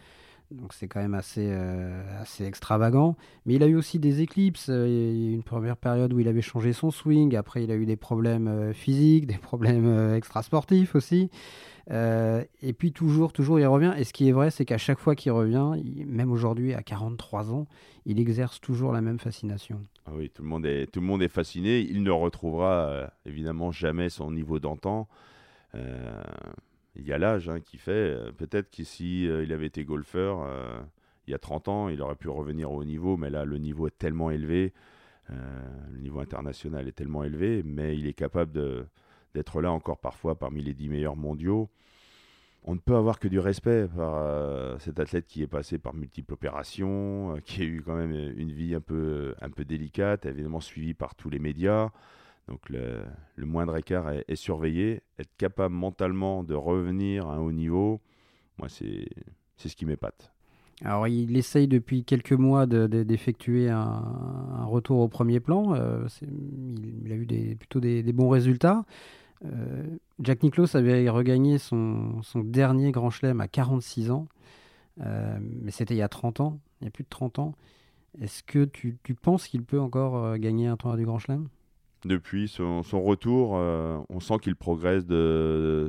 Donc c'est quand même assez, euh, assez extravagant. Mais il a eu aussi des éclipses. Il y a eu une première période où il avait changé son swing. Après, il a eu des problèmes euh, physiques, des problèmes euh, extrasportifs aussi. Euh, et puis toujours, toujours, il revient. Et ce qui est vrai, c'est qu'à chaque fois qu'il revient, il, même aujourd'hui, à quarante-trois ans, il exerce toujours la même fascination. Ah oui, tout le monde est, tout le monde est fasciné. Il ne retrouvera euh, évidemment jamais son niveau d'antan. Euh, il y a l'âge hein, qui fait. Euh, peut-être que si euh, il avait été golfeur euh, il y a trente ans, il aurait pu revenir au haut niveau. Mais là, le niveau est tellement élevé. Euh, le niveau international est tellement élevé. Mais il est capable de, d'être là encore parfois parmi les dix meilleurs mondiaux. On ne peut avoir que du respect par euh, cet athlète qui est passé par multiples opérations, euh, qui a eu quand même une vie un peu, un peu délicate, évidemment suivie par tous les médias. Donc le, le moindre écart est, est surveillé. Être capable mentalement de revenir à un haut niveau, moi c'est, c'est ce qui m'épate. Alors il essaye depuis quelques mois de, de, d'effectuer un, un retour au premier plan. Euh, c'est, il, il a eu des, plutôt des, des bons résultats. Euh, Jack Nicklaus avait regagné son, son dernier Grand Chelem à quarante-six ans, euh, mais c'était il y a trente ans, il y a plus de trente ans. Est-ce que tu, tu penses qu'il peut encore euh, gagner un tournoi du Grand Chelem ? Depuis son, son retour, euh, on sent qu'il progresse de,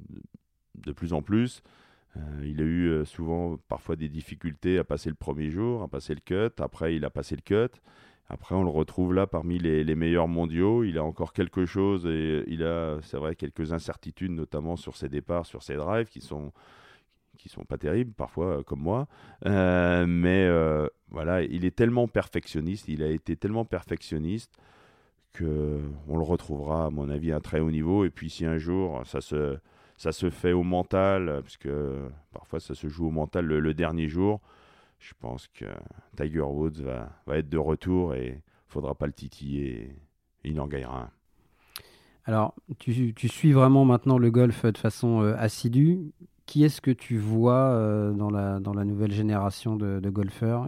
de plus en plus. Euh, il a eu euh, souvent parfois des difficultés à passer le premier jour, à passer le cut. Après, il a passé le cut. Après, on le retrouve là parmi les, les meilleurs mondiaux. Il a encore quelque chose et il a, c'est vrai, quelques incertitudes, notamment sur ses départs, sur ses drives, qui sont, qui sont pas terribles, parfois, comme moi. Euh, mais euh, voilà, il est tellement perfectionniste, il a été tellement perfectionniste qu'on le retrouvera, à mon avis, à un très haut niveau. Et puis, si un jour, ça se, ça se fait au mental, puisque parfois, ça se joue au mental le, le dernier jour, je pense que Tiger Woods va, va être de retour et il ne faudra pas le titiller et il en gagnera un. Alors, tu, tu suis vraiment maintenant le golf de façon euh, assidue. Qui est-ce que tu vois euh, dans, la, dans la nouvelle génération de, de golfeurs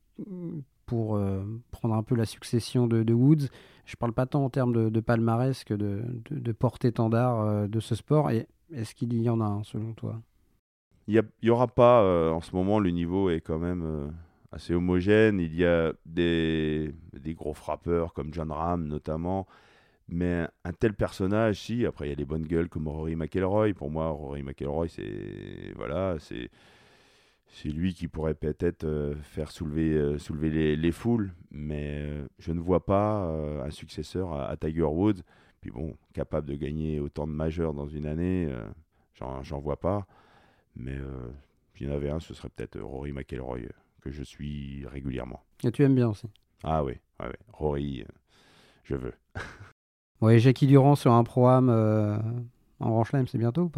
pour euh, prendre un peu la succession de, de Woods ? Je ne parle pas tant en termes de, de palmarès que de, de, de porte-étendard euh, de ce sport. Et est-ce qu'il y en a un, selon toi ? Il n'y aura pas, euh, en ce moment, le niveau est quand même euh, assez homogène. Il y a des, des gros frappeurs comme Jon Rahm notamment, mais un tel personnage, si, après il y a des bonnes gueules comme Rory McIlroy. Pour moi, Rory McIlroy, c'est, voilà, c'est, c'est lui qui pourrait peut-être euh, faire soulever, euh, soulever les, les foules, mais euh, je ne vois pas euh, un successeur à, à Tiger Woods. Puis bon, capable de gagner autant de majeurs dans une année, euh, j'en, j'en vois pas. Mais euh, s'il y en avait un, ce serait peut-être Rory McIlroy, euh, que je suis régulièrement. Et tu aimes bien aussi ? Ah oui, ouais, ouais. Rory, euh, je veux. Ouais, Jackie Durand sur un pro-am euh, en Grand Chelem, c'est bientôt ou pas ?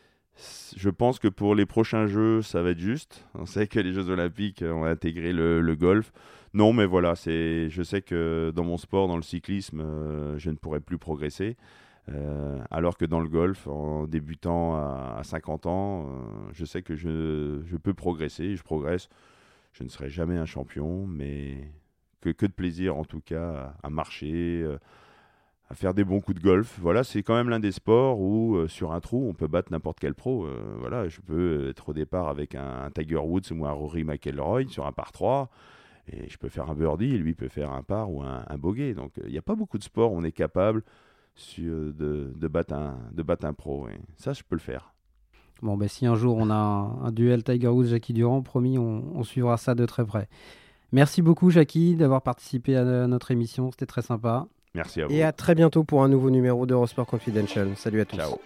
Je pense que pour les prochains Jeux, ça va être juste. On sait que les Jeux Olympiques ont intégré le, le golf. Non, mais voilà, c'est, je sais que dans mon sport, dans le cyclisme, euh, je ne pourrai plus progresser. Euh, alors que dans le golf, en débutant à, à cinquante ans, euh, je sais que je, je peux progresser, je progresse. Je ne serai jamais un champion, mais que, que de plaisir en tout cas à, à marcher, euh, à faire des bons coups de golf. Voilà, c'est quand même l'un des sports où euh, sur un trou, on peut battre n'importe quel pro. Euh, voilà, je peux être au départ avec un, un Tiger Woods ou un Rory McIlroy sur un par trois, et je peux faire un birdie, et lui peut faire un par ou un, un bogey. Donc il n'y a pas beaucoup de sports où on est capable Sur, de, de, battre un, de battre un pro. Et ça, je peux le faire. Bon, ben, si un jour on a un, un duel Tiger Woods-Jackie Durand, promis, on, on suivra ça de très près. Merci beaucoup, Jackie, d'avoir participé à notre émission. C'était très sympa. Merci à vous. Et à très bientôt pour un nouveau numéro d'Eurosport Confidential. Salut à tous. Ciao.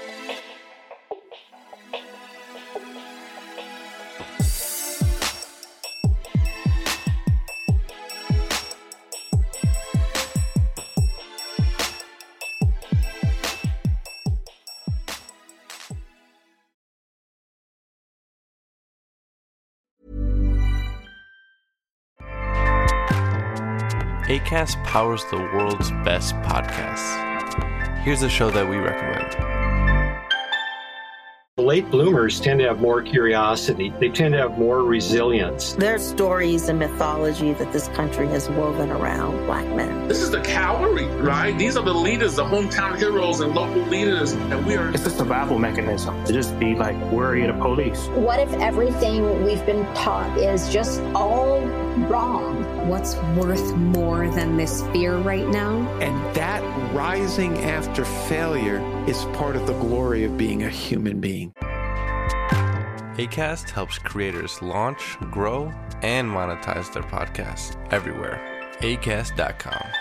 Acast powers the world's best podcasts. Here's a show that we recommend. Late bloomers tend to have more curiosity. They tend to have more resilience. There's stories and mythology that this country has woven around Black men. This is the cavalry, right? These are the leaders, the hometown heroes and local leaders. And we are... It's a survival mechanism to just be like worry of the police. What if everything we've been taught is just all wrong? What's worth more than this fear right now? And that rising after failure is part of the glory of being a human being. Acast helps creators launch, grow, and monetize their podcasts everywhere. acast dot com.